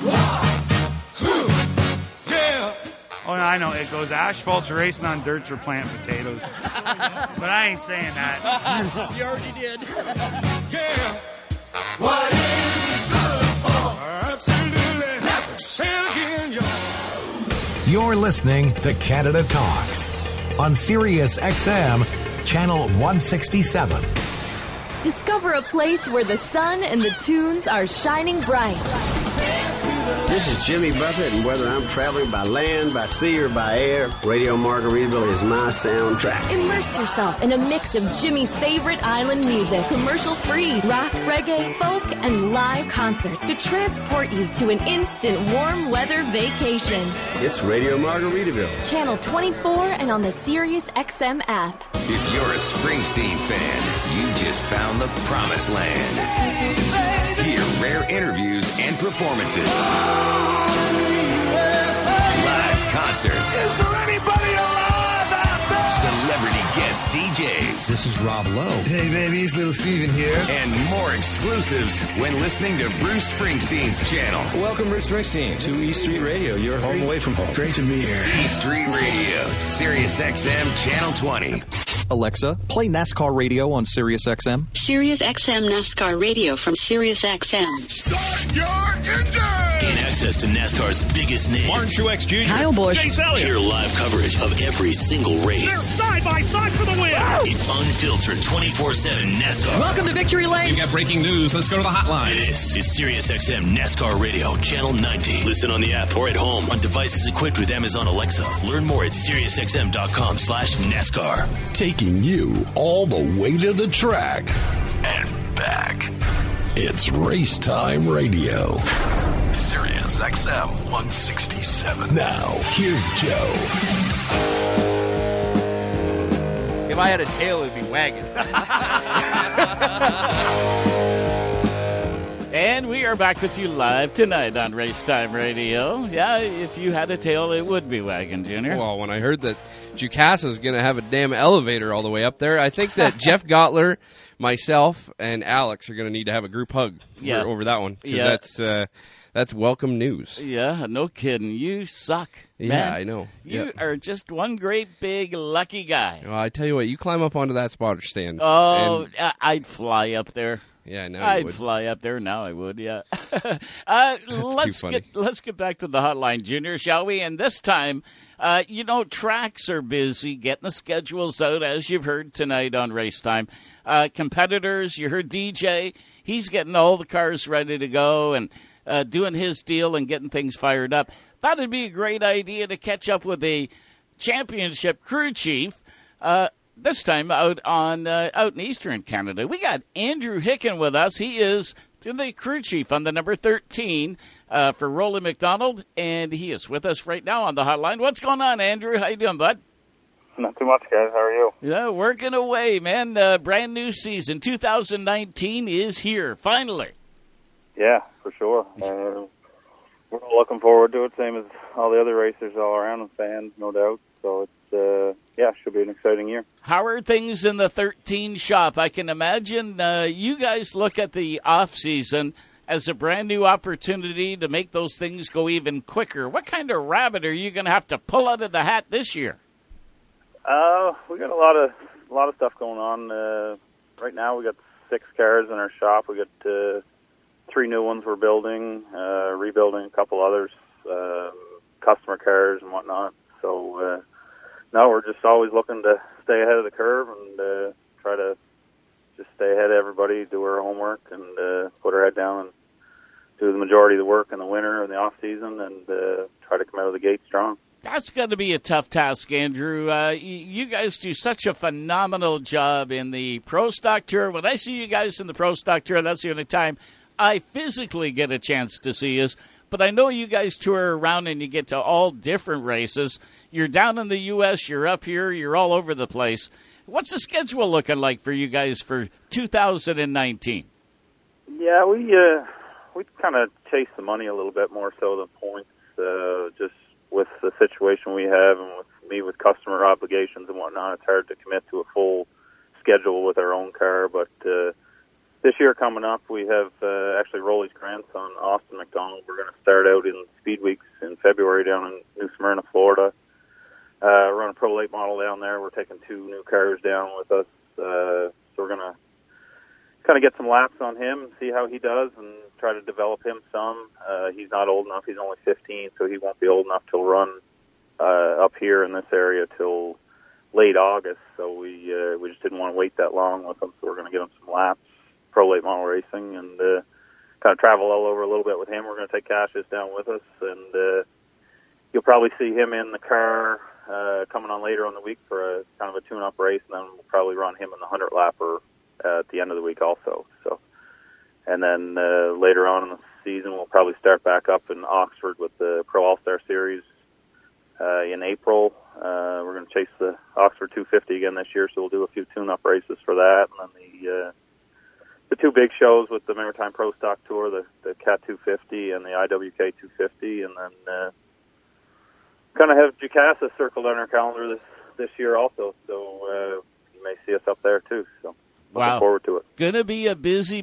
Oh, no, I know. It goes asphalt's racing on dirts or planting potatoes. But I ain't saying that. You already did. Yeah. What is it good for? Absolutely nothing. Say it again, y'all. You're listening to Canada Talks on Sirius XM, Channel 167. Discover a place where the sun and the tunes are shining bright. This is Jimmy Buffett, and whether I'm traveling by land, by sea, or by air, Radio Margaritaville is my soundtrack. Immerse yourself in a mix of Jimmy's favorite island music, commercial-free rock, reggae, folk, and live concerts to transport you to an instant warm weather vacation. It's Radio Margaritaville. Channel 24 and on the Sirius XM app. If you're a Springsteen fan, you just found the promised land. Hear rare interviews and performances. Live concerts. Is there anybody alive out there? Celebrity guest DJs. This is Rob Lowe. Hey, baby, it's Little Steven here. And more exclusives when listening to Bruce Springsteen's channel. Welcome, Bruce Springsteen, to E Street Radio, your home away from home. Great to be here. E Street Radio, Sirius XM Channel 20. Alexa, play NASCAR radio on Sirius XM. Sirius XM NASCAR radio from Sirius XM. Start your engine! Gain access to NASCAR's biggest name. Martin Truex Jr. Kyle Busch. Chase Elliott. Hear live coverage of every single race. They're side by side for the win. It's unfiltered 24/7 NASCAR. Welcome to Victory Lane. You got breaking news. Let's go to the hotline. This is Sirius XM NASCAR Radio, Channel 90. Listen on the app or at home on devices equipped with Amazon Alexa. Learn more at SiriusXM.com/NASCAR. Taking you all the way to the track and back. It's Race Time Radio. Sirius XM 167. Now, here's Joe. If I had a tail, it'd be wagging. And we are back with you live tonight on Race Time Radio. Yeah, if you had a tail, it would be wagging, Junior. Well, when I heard that Jukasa is going to have a damn elevator all the way up there, I think that Jeff Gottler, myself, and Alex are going to need to have a group hug over that one. Yeah. That's welcome news. Yeah, no kidding. You suck, Yeah, man. I know. You are just one great big lucky guy. Well, I tell you what, you climb up onto that spotter stand. Oh, I'd fly up there. Yeah, now I'd you would. fly up there. Now I would, yeah. Let's get back to the hotline, Junior, shall we? And this time, tracks are busy getting the schedules out, as you've heard tonight on Race Time. Competitors, you heard DJ. He's getting all the cars ready to go and doing his deal and getting things fired up. Thought it'd be a great idea to catch up with a championship crew chief. this time out in Eastern Canada. We got Andrew Hicken with us. He is the crew chief on the number 13 for Rolly McDonald, and he is with us right now on the hotline. What's going on, Andrew? How you doing, bud? Not too much, guys. How are you? Yeah, working away, man. Brand new season. 2019 is here, finally. Yeah, for sure. We're all looking forward to it, same as all the other racers all around and fans, no doubt. So it's, should be an exciting year. How are things in the 13 shop? I can imagine you guys look at the off-season as a brand new opportunity to make those things go even quicker. What kind of rabbit are you going to have to pull out of the hat this year? We got a lot of stuff going on. Right now we got 6 cars in our shop. We got 3 new ones we're building, rebuilding a couple others, customer cars and whatnot. So, no, we're just always looking to stay ahead of the curve and try to just stay ahead of everybody, do our homework, and put our head down and do the majority of the work in the winter and the off season, and try to come out of the gate strong. That's going to be a tough task, Andrew. You guys do such a phenomenal job in the Pro Stock Tour. When I see you guys in the Pro Stock Tour, that's the only time I physically get a chance to see you. But I know you guys tour around and you get to all different races. You're down in the U.S., you're up here, you're all over the place. What's the schedule looking like for you guys for 2019? Yeah, we kind of chase the money a little bit more so than points, just with the situation we have and with customer obligations and whatnot. It's hard to commit to a full schedule with our own car, but this year coming up, we have actually Rolly's grandson, Austin McDonald. We're going to start out in Speed Weeks in February down in New Smyrna, Florida. Run a Pro Late model down there. We're taking 2 new cars down with us. So we're going to kind of get some laps on him and see how he does and try to develop him some. He's not old enough. He's only 15, so he won't be old enough to run up here in this area till late August. So we just didn't want to wait that long with him, so we're going to get him some laps. Pro Late model racing, and kind of travel all over a little bit with him. We're going to take Cassius down with us, and you'll probably see him in the car coming on later on the week for a kind of a tune-up race, and then we'll probably run him in the 100-lapper at the end of the week also. So, and then later on in the season, we'll probably start back up in Oxford with the Pro All-Star Series in April. We're going to chase the Oxford 250 again this year, so we'll do a few tune-up races for that, and then the 2 big shows with the Maritime Pro Stock Tour, the CAT 250 and the IWK 250, and then kind of have Jacassa circled on our calendar this year also. So you may see us up there too. So looking forward to it. Going to be a busy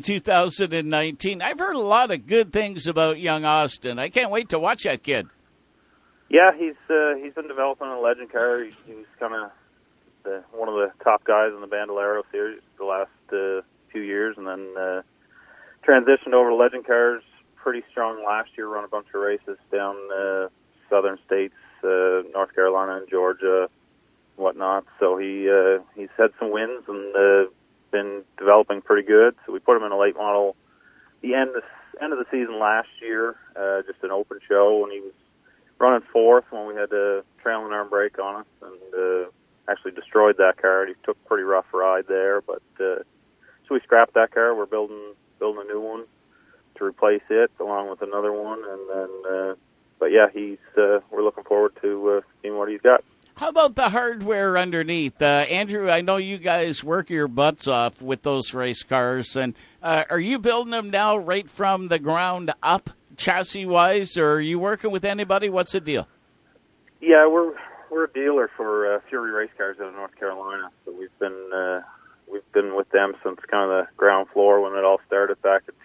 2019. I've heard a lot of good things about young Austin. I can't wait to watch that kid. Yeah, he's been developing a legend car. He's kind of one of the top guys in the Bandolero series the last few years, and then transitioned over to legend cars pretty strong last year. Run a bunch of races down southern states, North Carolina and Georgia, and whatnot. So he's had some wins and been developing pretty good. So we put him in a late model the end of the season last year, just an open show, and he was running 4th when we had a trailing arm brake on us, and actually destroyed that car. He took a pretty rough ride there, but so we scrapped that car. We're building a new one to replace it, along with another one, and then. But yeah, we're looking forward to seeing what he's got. How about the hardware underneath, Andrew? I know you guys work your butts off with those race cars, and are you building them now right from the ground up, chassis wise, or are you working with anybody? What's the deal? Yeah, we're a dealer for Fury Race Cars out of North Carolina, so we've been with them since kind of the ground floor when it all started back in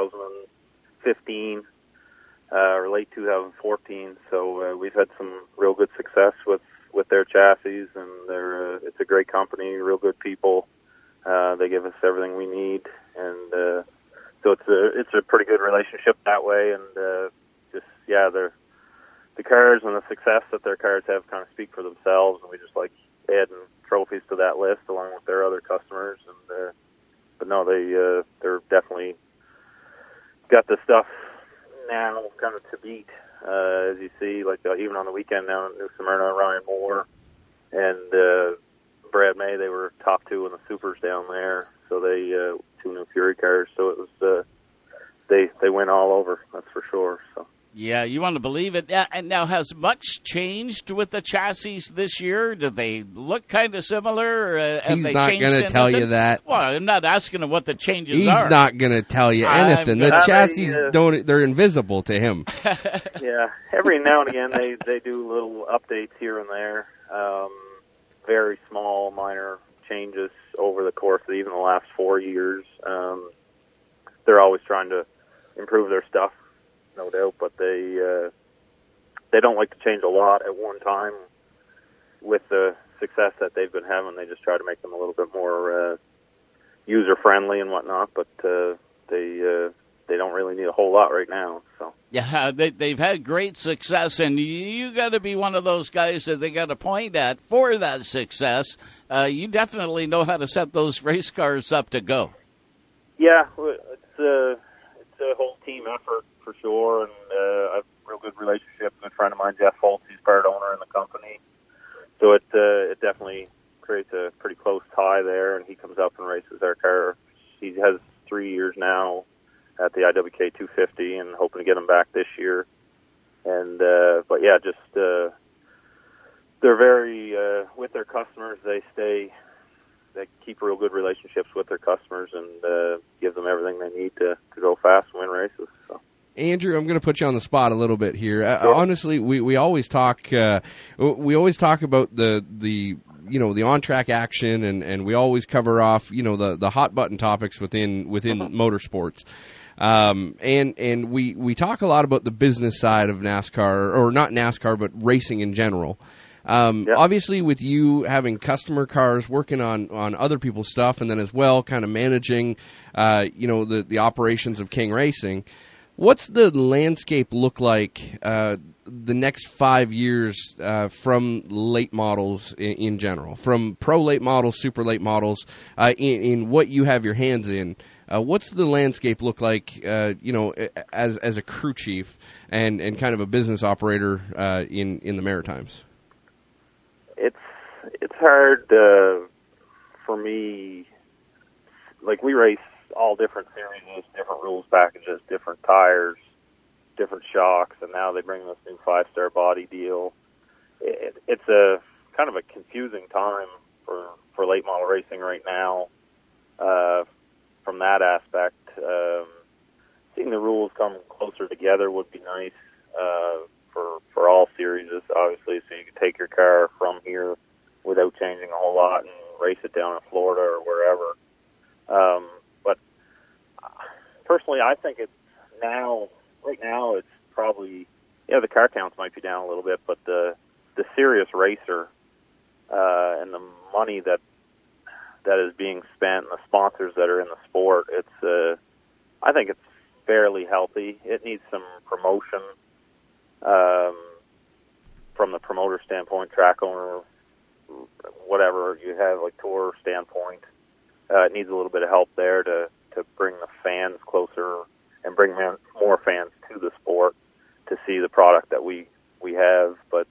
2015 or late 2014. So we've had some real good success with their chassis, and it's a great company, real good people. They give us everything we need, and so it's a pretty good relationship that way. And the cars and the success that their cars have kind of speak for themselves, and we just like adding trophies to that list along with their other customers. And but no, they're definitely got the stuff now kind of to beat, as you see, like even on the weekend now in New Smyrna, Ryan Moore and Brad May, 2 in the supers down there. So they 2 new Fury cars. So it was they went all over. That's for sure. So. Yeah, you want to believe it. And now, has much changed with the chassis this year? Do they look kind of similar? He's not going to tell you that. Well, I'm not asking him what the changes are. He's not going to tell you anything. The chassis, they're invisible to him. Yeah, every now and again they do little updates here and there. Very small, minor changes over the course of even the last 4 years. They're always trying to improve their stuff, no doubt, but they don't like to change a lot at one time. With the success that they've been having, they just try to make them a little bit more user-friendly and whatnot, but they don't really need a whole lot right now. So yeah, they've had great success, and you got to be one of those guys that they got to point at for that success. You definitely know how to set those race cars up to go. Yeah, it's a whole team effort for sure, and I have a real good relationship with a friend of mine, Jeff Foltz. He's part owner in the company, so it definitely creates a pretty close tie there. And he comes up and races our car. He has 3 years now at the IWK 250, and hoping to get him back this year. And but yeah, just they're very with their customers. They keep real good relationships with their customers and give them everything they need to go fast and win races. So. Andrew, I'm going to put you on the spot a little bit here. Sure. Honestly, we always talk about the on track action, and we always cover off the hot button topics within motorsports. And we talk a lot about the business side of NASCAR, or not NASCAR, but racing in general. Obviously, with you having customer cars, working on other people's stuff, and then as well kind of managing, the operations of King Racing, what's the landscape look like the next 5 years from late models in general, from pro late models, super late models, in what you have your hands in? What's the landscape look like, as a crew chief and kind of a business operator in the Maritimes? It's hard for me. Like, we race all different series, different rules packages, different tires, different shocks, and now they bring this new 5-star body deal. It's a kind of a confusing time for late model racing right now. From that aspect, seeing the rules come closer together would be nice for all series, obviously, so you can take your car from here without changing a whole lot and race it down in Florida or wherever. But personally, I think right now it's probably, the car counts might be down a little bit, but the serious racer and the money that is being spent and the sponsors that are in the sport, I think it's fairly healthy. It needs some promotion from the promoter standpoint, track owner, whatever you have, like tour standpoint. It needs a little bit of help there to bring the fans closer and bring more fans to the sport to see the product that we have. But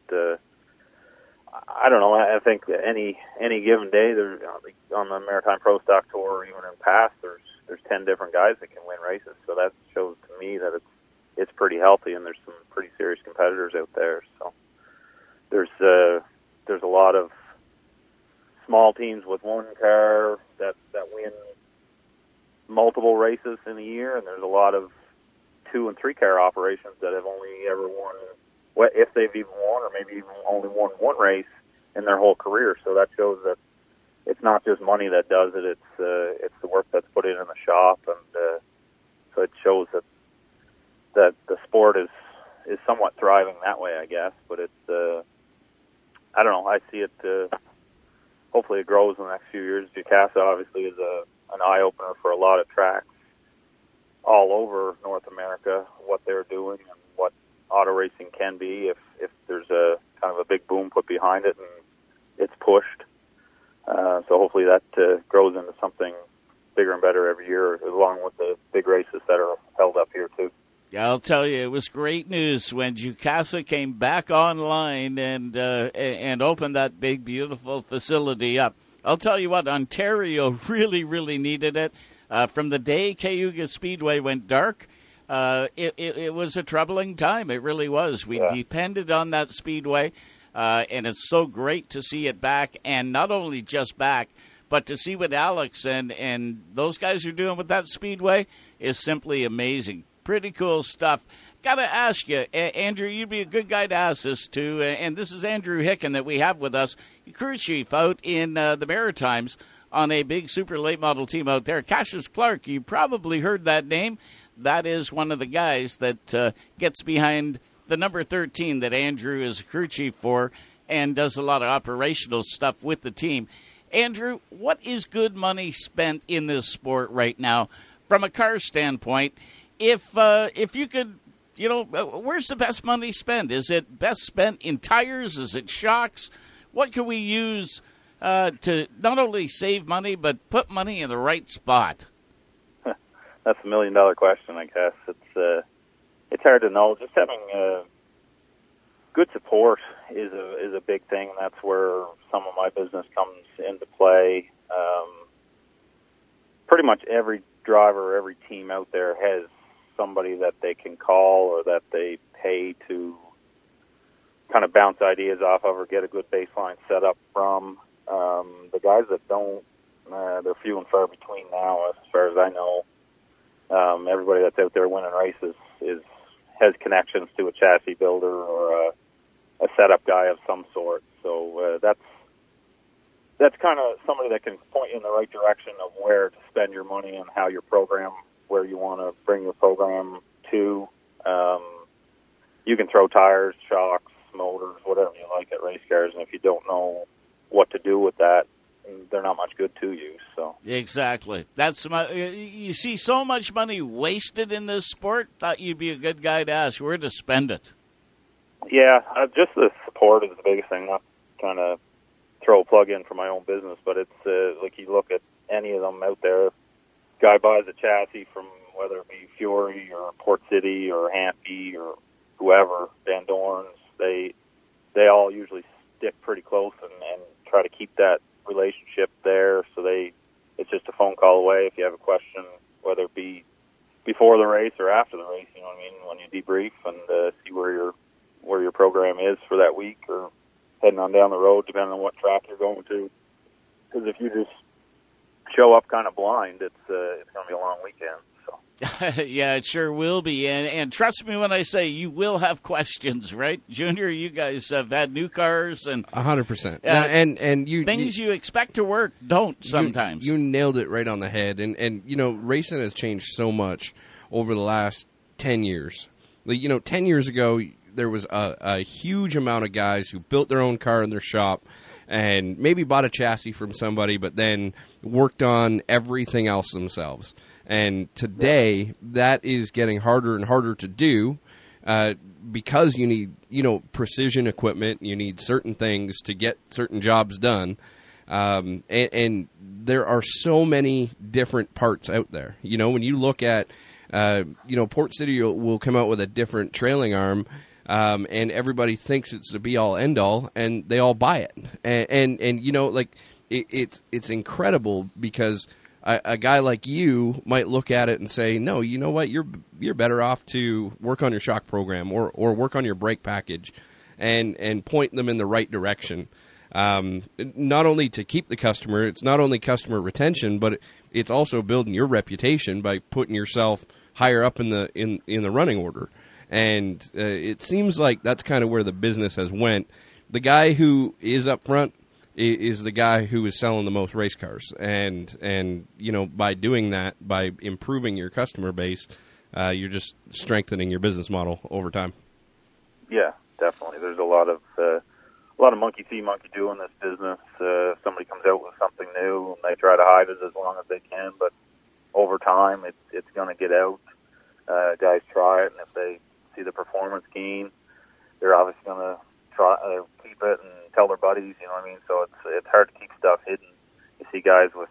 I don't know. I think that any given day, there's on the Maritime Pro Stock Tour, or even in past, there's 10 different guys that can win races. So that shows to me that it's pretty healthy, and there's some pretty serious competitors out there. So there's a lot of small teams with one car that win multiple races in a year, and there's a lot of 2- and 3-car operations that have only ever won, if they've even won, or maybe even only won one race in their whole career. So that shows that it's not just money that does it; it's the work that's put in the shop, and so it shows that the sport is somewhat thriving that way, I guess. But it's I don't know. I see it. Hopefully, it grows in the next few years. Jacasa obviously is an eye opener for a lot of tracks all over North America. What they're doing and what auto racing can be if there's a kind of a big boom put behind it and it's pushed. So hopefully that grows into something bigger and better every year, along with the big races that are held up here too. Yeah, I'll tell you, it was great news when Jacasa came back online and opened that big, beautiful facility up. I'll tell you what, Ontario really, really needed it. From the day Cayuga Speedway went dark, it was a troubling time. It really was. We depended on that speedway, and it's so great to see it back, and not only just back, but to see what Alex and those guys are doing with that speedway is simply amazing. Pretty cool stuff. Got to ask you, Andrew, you'd be a good guy to ask this to, and this is Andrew Hicken that we have with us, crew chief out in the Maritimes on a big super late model team out there. Cassius Clark, you probably heard that name. That is one of the guys that gets behind the number 13 that Andrew is a crew chief for and does a lot of operational stuff with the team. Andrew, what is good money spent in this sport right now from a car standpoint? If you could, where's the best money spent? Is it best spent in tires? Is it shocks? What can we use to not only save money but put money in the right spot? That's $1 million question, I guess. It's hard to know. Just having good support is a big thing. That's where some of my business comes into play. Pretty much every driver, every team out there has somebody that they can call or that they pay to kind of bounce ideas off of or get a good baseline set up from. The guys that don't, they're few and far between now, as far as I know. Everybody that's out there winning races has connections to a chassis builder or a setup guy of some sort. So that's kind of somebody that can point you in the right direction of where to spend your money and how your program, where you want to bring your program to. You can throw tires, shocks, motors, whatever you like at race cars, and if you don't know what to do with that, they're not much good to you. So exactly, you see so much money wasted in this sport. Thought you'd be a good guy to ask where to spend it. Yeah, just the support is the biggest thing. Not trying to throw a plug in for my own business, but it's like you look at any of them out there. Guy buys a chassis from whether it be Fury or Port City or Hampy or whoever, Van Dorn's. They all usually stick pretty close and try to keep that relationship there. So it's just a phone call away if you have a question, whether it be before the race or after the race. You know what I mean? When you debrief and see where your program is for that week, or heading on down the road, depending on what track you're going to. Because if you just show up kind of blind, it's going to be a long weekend. So. Yeah, it sure will be. And trust me when I say you will have questions, right? Junior, you guys have had new cars and 100%. And you expect to work don't sometimes. You nailed it right on the head. And racing has changed so much over the last 10 years. 10 years ago, there was a huge amount of guys who built their own car in their shop and maybe bought a chassis from somebody, but then worked on everything else themselves. And today, that is getting harder and harder to do because you need, precision equipment. You need certain things to get certain jobs done. And there are so many different parts out there. When you look at, Port City will come out with a different trailing arm, and everybody thinks it's the be-all, end-all, and they all buy it. And it's incredible because a guy like you might look at it and say, no, you know what, you're better off to work on your shock program or work on your brake package and point them in the right direction. Not only to keep the customer, it's not only customer retention, but it's also building your reputation by putting yourself higher up in the running order. And it seems like that's kind of where the business has went. The guy who is up front is the guy who is selling the most race cars. And by doing that, by improving your customer base, you're just strengthening your business model over time. Yeah, definitely. There's a lot of monkey see, monkey do in this business. Somebody comes out with something new and they try to hide it as long as they can, but over time it's going to get out. Guys try it, and if they see the performance gain, they're obviously going to try keep it and tell their buddies. You know what I mean? So it's hard to keep stuff hidden. You see guys with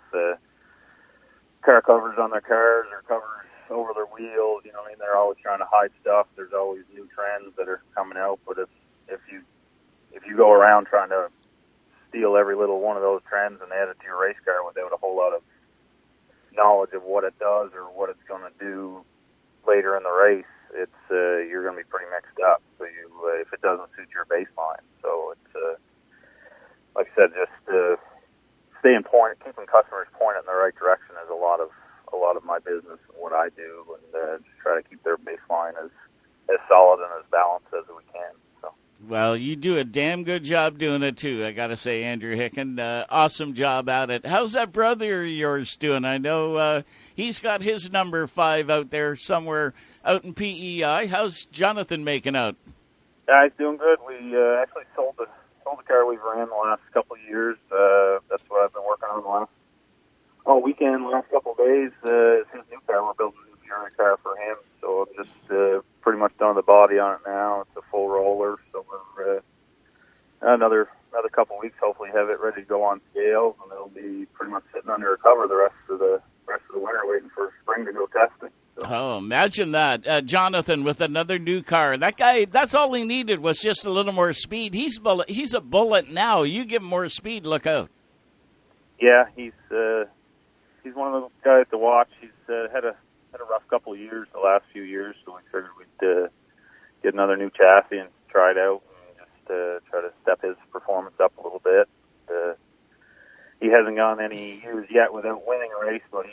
car covers on their cars or covers over their wheels. You know what I mean? They're always trying to hide stuff. There's always new trends that are coming out. But if you go around trying to steal every little one of those trends and add it to your race car without a whole lot of knowledge of what it does or what it's going to do later in the race, it's you're going to be pretty mixed up. So if it doesn't suit your baseline, so it's like I said, just staying keeping customers pointed in the right direction is a lot of my business and what I do, and just try to keep their baseline as solid and as balanced as we can. So. Well, you do a damn good job doing it too. I got to say, Andrew Hicken, awesome job at it. How's that brother of yours doing? I know he's got his number 5 out there somewhere out in PEI. How's Jonathan making out? Yeah, he's doing good. We actually sold the car we've ran the last couple of years. That's what I've been working on the last weekend, last couple of days. It's his new car. We're building a new Fury car for him. So I'm just pretty much done the body on it now. It's a full roller. So we're another couple of weeks, hopefully have it ready to go on scales, and it'll be pretty much sitting under a cover the rest of the winter, waiting for spring to go testing. So. Oh, imagine that. Jonathan with another new car. That guy, that's all he needed was just a little more speed. He's a bullet now. You give him more speed, look out. Yeah, he's one of those guys to watch. He's had a rough couple of years, the last few years, so we figured we'd get another new chassis and try it out and just try to step his performance up a little bit. He hasn't gone any years yet without winning a race, but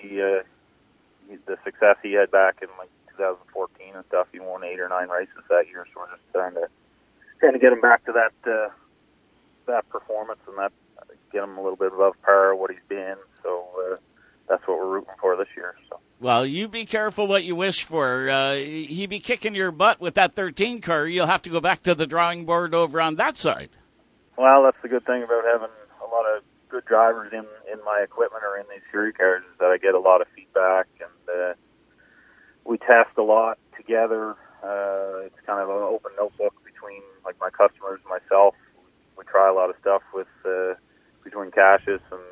the success he had back in like 2014 and stuff, he won 8 or 9 races that year. So we're just trying to get him back to that performance and that get him a little bit above par what he's been. So that's what we're rooting for this year. So. Well, you be careful what you wish for. He be kicking your butt with that 13 car. You'll have to go back to the drawing board over on that side. Well, that's the good thing about having a lot of good drivers in my equipment or in these Fury cars is that I get a lot of feedback, and we test a lot together. It's kind of an open notebook between like my customers and myself. We try a lot of stuff with between Cassius and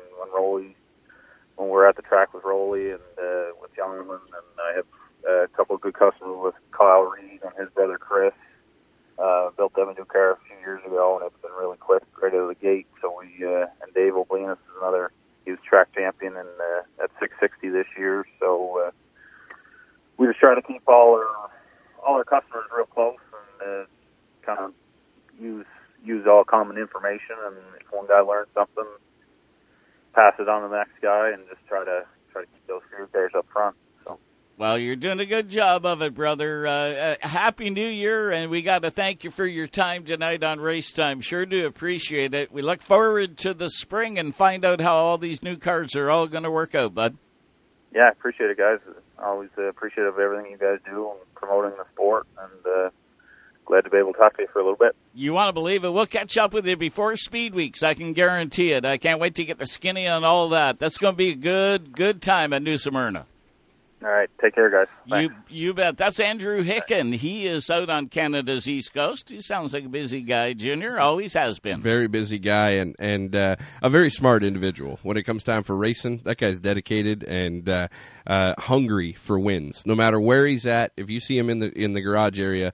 when we're at the track with Rolly and with Youngman, and I have a couple of good customers with Kyle Reed and his brother Chris. Built them a new car a few years ago, and it's been really quick right out of the gate. So and Dave Oblinus is another. He was track champion at 660 this year. So we just try to keep all our customers real close and kind of use all common information. And if one guy learns something, pass it on to the next guy, and just try to keep those Fury cars up front. Well, you're doing a good job of it, brother. Happy New Year, and we got to thank you for your time tonight on Race Time. Sure do appreciate it. We look forward to the spring and find out how all these new cars are all going to work out, bud. Yeah, I appreciate it, guys. Always appreciative of everything you guys do and promoting the sport, and glad to be able to talk to you for a little bit. You want to believe it? We'll catch up with you before Speed Weeks. I can guarantee it. I can't wait to get the skinny on all that. That's going to be a good time at New Smyrna. All right. Take care, guys. Thanks. You bet. That's Andrew Hicken. He is out on Canada's East Coast. He sounds like a busy guy, Junior. Always has been. Very busy guy and a very smart individual. When it comes time for racing, that guy's dedicated and hungry for wins. No matter where he's at, if you see him in the garage area,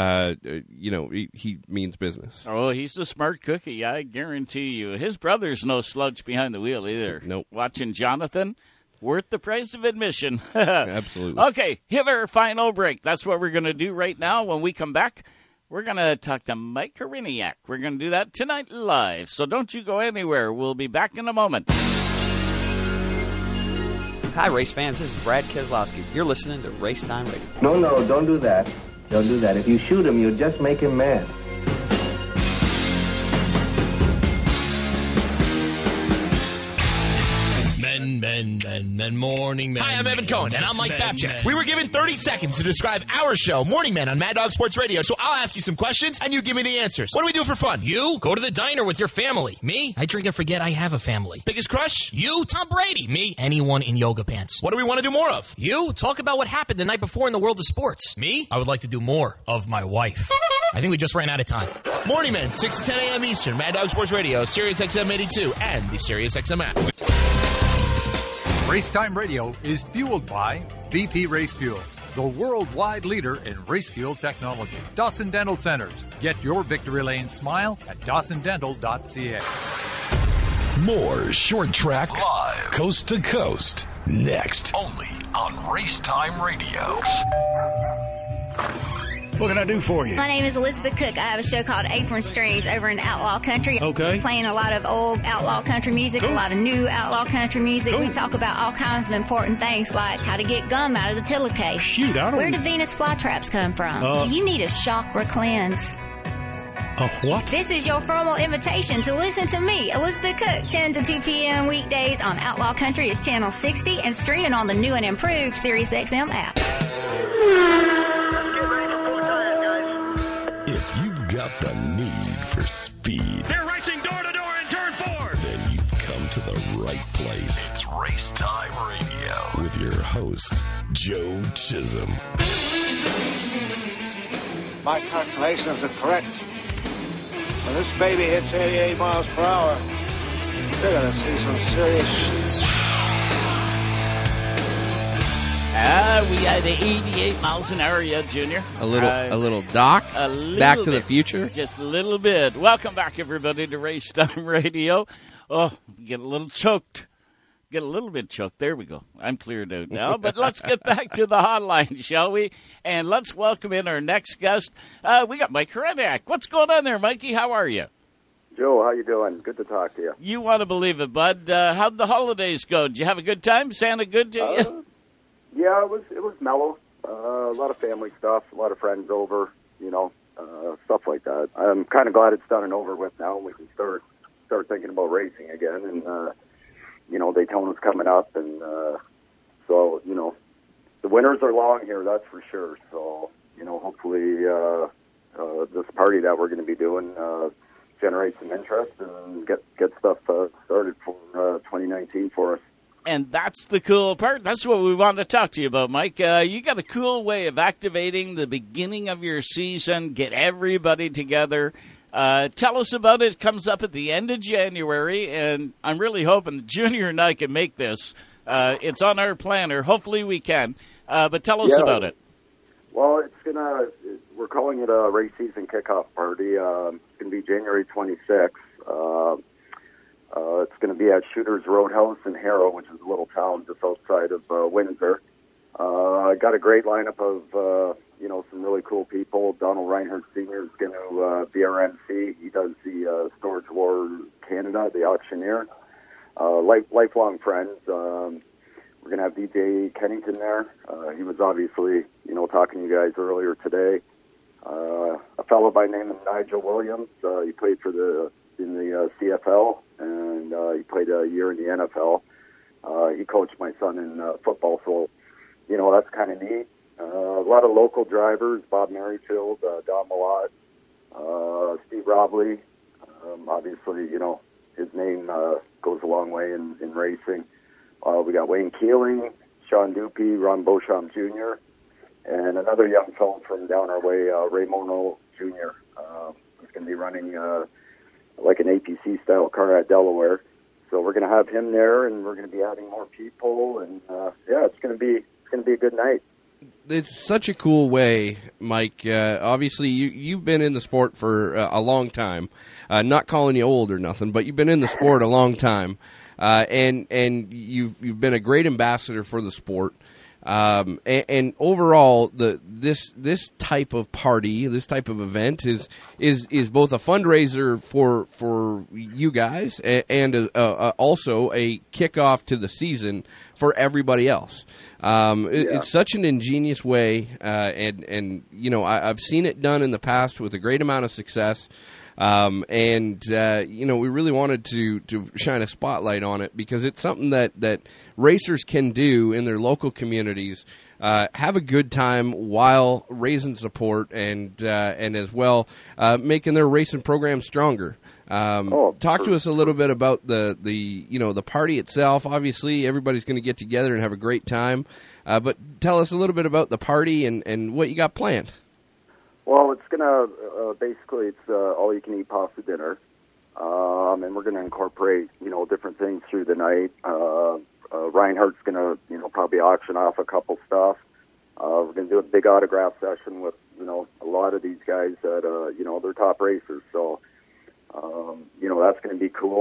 he means business. Oh, he's a smart cookie, I guarantee you. His brother's no slouch behind the wheel either. Nope. Watching Jonathan, worth the price of admission. Absolutely. Okay, hit our final break. That's what we're going to do right now. When we come back, we're going to talk to Mike Kariniak. We're going to do that tonight live, so don't you go anywhere. We'll be back in a moment. Hi, race fans. This is Brad Keselowski. You're listening to Race Time Radio. No, don't do that. Don't do that. If you shoot him, you'll just make him mad. Men, Morning Men. Hi, I'm Evan Cohen. And I'm Mike Babchak. We were given 30 seconds to describe our show, Morning Men, on Mad Dog Sports Radio. So I'll ask you some questions, and you give me the answers. What do we do for fun? You go to the diner with your family. Me, I drink and forget I have a family. Biggest crush? You, Tom Brady. Me, anyone in yoga pants. What do we want to do more of? You, talk about what happened the night before in the world of sports. Me, I would like to do more of my wife. I think we just ran out of time. Morning Men, 6 to 10 a.m. Eastern, Mad Dog Sports Radio, Sirius XM 82, and the Sirius XM app. Racetime Radio is fueled by VP Race Fuels, the worldwide leader in race fuel technology. Dawson Dental Centers. Get your victory lane smile at dawsondental.ca. More Short Track live, coast to coast. Next, only on Racetime Radio. What can I do for you? My name is Elizabeth Cook. I have a show called Apron Strings over in Outlaw Country. Okay. Playing a lot of old outlaw country music, a lot of new outlaw country music. We talk about all kinds of important things like how to get gum out of the pillowcase. Shoot, I don't... Where did Venus flytraps come from? Do you need a chakra cleanse? A what? This is your formal invitation to listen to me, Elizabeth Cook, 10 to 2 p.m. weekdays on Outlaw Country is Channel 60 and streaming on the new and improved SiriusXM app. If you've got the need for speed, They're racing door to door in turn 4. then you've come to the right place. It's Racetime Radio with your host, Joe Chisholm. My calculations are correct. When this baby hits 88 miles per hour, you're going to see some serious shit. We had 88 miles an hour yet, Junior. A little Doc. A little Back to bit. the Future. Just a little bit. Welcome back, everybody, to Racetime Radio. Oh, get a little choked. Get a little bit choked. There we go. I'm cleared out now. But let's get back to the hotline, shall we? And let's welcome in our next guest. We got Mike Hrenak. What's going on there, Mikey? How are you? Joe, how you doing? Good to talk to you. You want to believe it, bud. How'd the holidays go? Did you have a good time? Santa good to you? Yeah, it was mellow. A lot of family stuff, a lot of friends over, stuff like that. I'm kind of glad it's done and over with now. We can start thinking about racing again, and Daytona's coming up, and so the winters are long here, that's for sure. So hopefully this party that we're going to be doing generate some interest and get stuff started for 2019 for us. And that's the cool part. That's what we want to talk to you about, Mike. You got a cool way of activating the beginning of your season, get everybody together. Tell us about it. It comes up at the end of January, and I'm really hoping Junior and I can make this. It's on our planner. Hopefully we can. But tell us about it. Well, we're calling it a race season kickoff party. It's going to be January 26th. It's going to be at Shooter's Roadhouse in Harrow, which is a little town just outside of Windsor. I got a great lineup of, some really cool people. Donald Reinhardt Sr. is going to be our MC. He does the Storage War Canada, the auctioneer. Lifelong friends. We're going to have DJ Kennington there. He was obviously, talking to you guys earlier today. A fellow by name of Nigel Williams. He played in the CFL, and he played a year in the NFL. He coached my son in football, so, that's kind of neat. A lot of local drivers, Bob Merrifield, Don Malott, Steve Robley. Obviously, his name goes a long way in racing. We got Wayne Keeling, Sean Dupe, Ron Beauchamp Jr., and another young fellow from down our way, Ray Mono Jr. He's going to be running like an APC-style car at Delaware. So we're going to have him there, and we're going to be adding more people, and it's going to be a good night. It's such a cool way, Mike. Obviously, you've been in the sport for a long time. Not calling you old or nothing, but you've been in the sport a long time, and you've been a great ambassador for the sport. And overall, this type of party, this type of event is both a fundraiser for you guys and also a kickoff to the season for everybody else. It's such an ingenious way, and I've seen it done in the past with a great amount of success. We really wanted to shine a spotlight on it because it's something that racers can do in their local communities, have a good time while raising support and as well making their racing program stronger. Talk to us a little bit about the party itself. Obviously, everybody's going to get together and have a great time, but tell us a little bit about the party and what you got planned. Well, it's going to, basically, it's all-you-can-eat pasta dinner, and we're going to incorporate, different things through the night. Reinhardt's going to, probably auction off a couple stuff. We're going to do a big autograph session with, a lot of these guys that, they're top racers. So, that's going to be cool.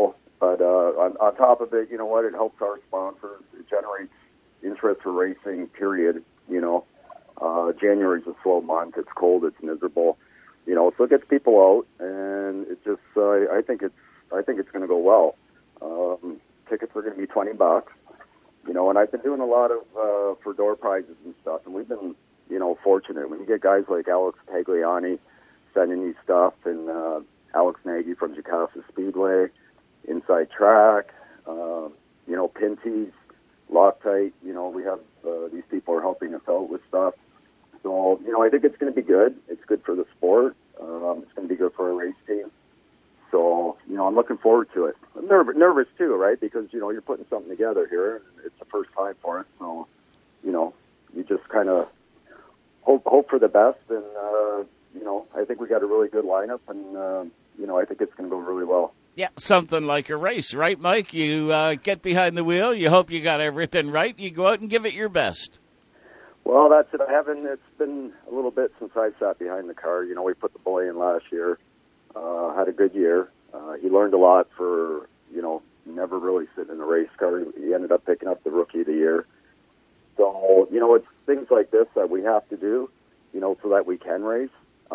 But on top of it, you know what? It helps our sponsors. It generates interest for racing, period. You know, January's a slow month. It's cold. It's miserable. You know, so it gets people out, and it just I think it's going to go well. Tickets are going to be $20. You know, and I've been doing a lot of for door prizes and stuff, and we've been, you know, fortunate. When you get guys like Alex Pagliani sending you stuff, and Alex Nagy from Jacasa Speedway, Inside Track, you know, Pinty's, Loctite, you know, we have these people are helping us out with stuff. So, you know, I think it's going to be good. It's good for the sport. It's going to be good for our race team. So, you know, I'm looking forward to it. I'm nervous too, right? Because, you know, you're putting something together here, and it's the first time for it. So, you know, you just kind of hope for the best. And, you know, I think we got a really good lineup, and, you know, I think it's going to go really well. Yeah, something like a race, right, Mike? You get behind the wheel. You hope you got everything right. You go out and give it your best. Well, that's it. It's been a little bit since I sat behind the car. You know, we put the boy in last year. Had a good year. He learned a lot for, you know, never really sitting in a race car. He ended up picking up the Rookie of the Year. So, you know, it's things like this that we have to do, you know, so that we can race.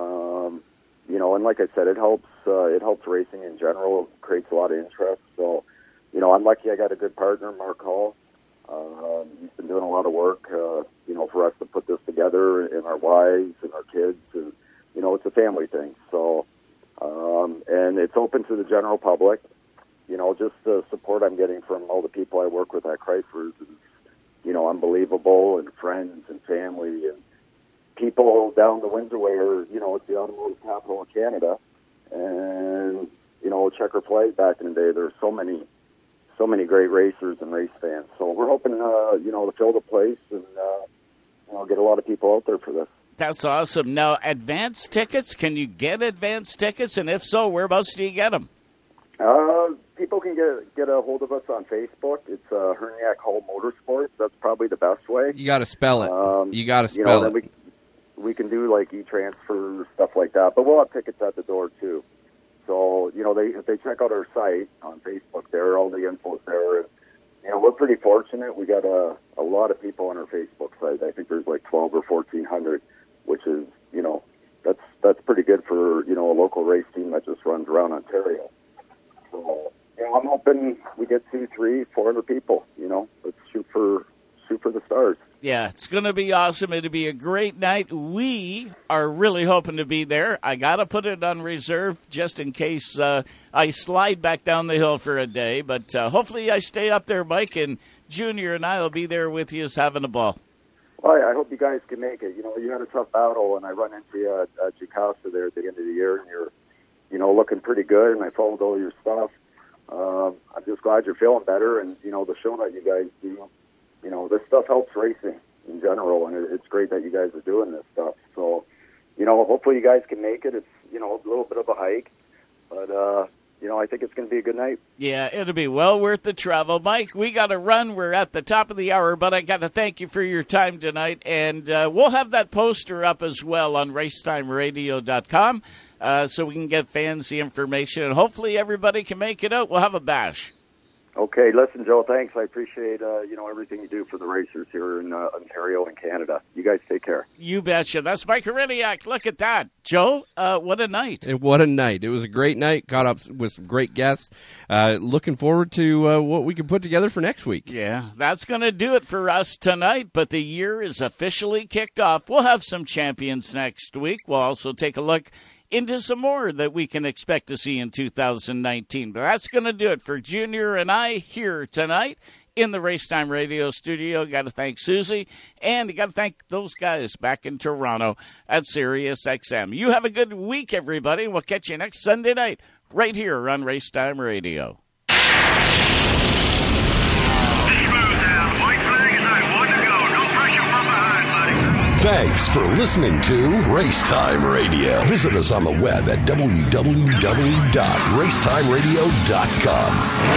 You know, and like I said, it helps racing in general. It creates a lot of interest. So, you know, I'm lucky I got a good partner, Mark Hall. He's been doing a lot of work, you know, for us to put this together, and our wives and our kids. And, you know, it's a family thing. So, and it's open to the general public. You know, just the support I'm getting from all the people I work with at Chrysler's is, you know, unbelievable, and friends and family and people down the Windsor Way are, you know, it's the automotive capital of Canada. And, you know, checker flag back in the day, there's so many great racers and race fans. So we're hoping, you know, to fill the place and, you know, get a lot of people out there for this. That's awesome. Now, advance tickets, can you get advance tickets? And if so, whereabouts do you get them? People can get a hold of us on Facebook. It's Herniak Hall Motorsports. That's probably the best way. You got to spell it. You got to spell it. We can do like e-transfer, stuff like that. But we'll have tickets at the door too. So, you know, if they check out our site on Facebook, there, all the info's there. And, you know, we're pretty fortunate. We got a lot of people on our Facebook site. I think there's like 12 or 1,400, which is, you know, that's pretty good for, you know, a local race team that just runs around Ontario. So, you know, I'm hoping we get 200, 300, 400 people. You know, let's shoot for the stars. Yeah, it's going to be awesome. It'll be a great night. We are really hoping to be there. I got to put it on reserve just in case I slide back down the hill for a day. But hopefully I stay up there, Mike, and Junior and I will be there with you having a ball. Well, I hope you guys can make it. You know, you had a tough battle, and I run into you at Jacasa there at the end of the year, and you're, you know, looking pretty good, and I followed all your stuff. I'm just glad you're feeling better, and, you know, the show that you guys do, you know, this stuff helps racing in general, and it's great that you guys are doing this stuff. So, you know, hopefully you guys can make it. It's, you know, a little bit of a hike, but, you know, I think it's going to be a good night. Yeah, it'll be well worth the travel. Mike, we got to run. We're at the top of the hour, but I got to thank you for your time tonight, and we'll have that poster up as well on racetimeradio.com so we can get fans the information, and hopefully everybody can make it out. We'll have a bash. Okay, listen, Joe, thanks. I appreciate, you know, everything you do for the racers here in Ontario and Canada. You guys take care. You betcha. That's Mike Herniak. Look at that. Joe, what a night. What a night. It was a great night. Caught up with some great guests. Looking forward to what we can put together for next week. Yeah, that's going to do it for us tonight, but the year is officially kicked off. We'll have some champions next week. We'll also take a look into some more that we can expect to see in 2019. But that's going to do it for Junior and I here tonight in the Racetime Radio studio. Got to thank Susie, and got to thank those guys back in Toronto at Sirius XM. You have a good week, everybody. We'll catch you next Sunday night right here on Racetime Radio. Thanks for listening to Racetime Radio. Visit us on the web at www.racetimeradio.com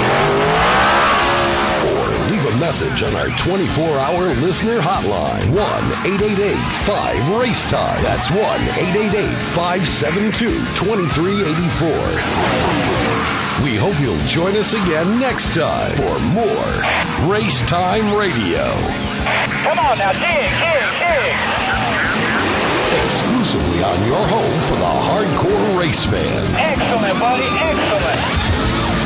or leave a message on our 24-hour listener hotline, 1-888-5-RACETIME. That's 1-888-572-2384. We hope you'll join us again next time for more Race Time Radio. Come on now, dig. Exclusively on your home for the hardcore race fan. Excellent, buddy, excellent.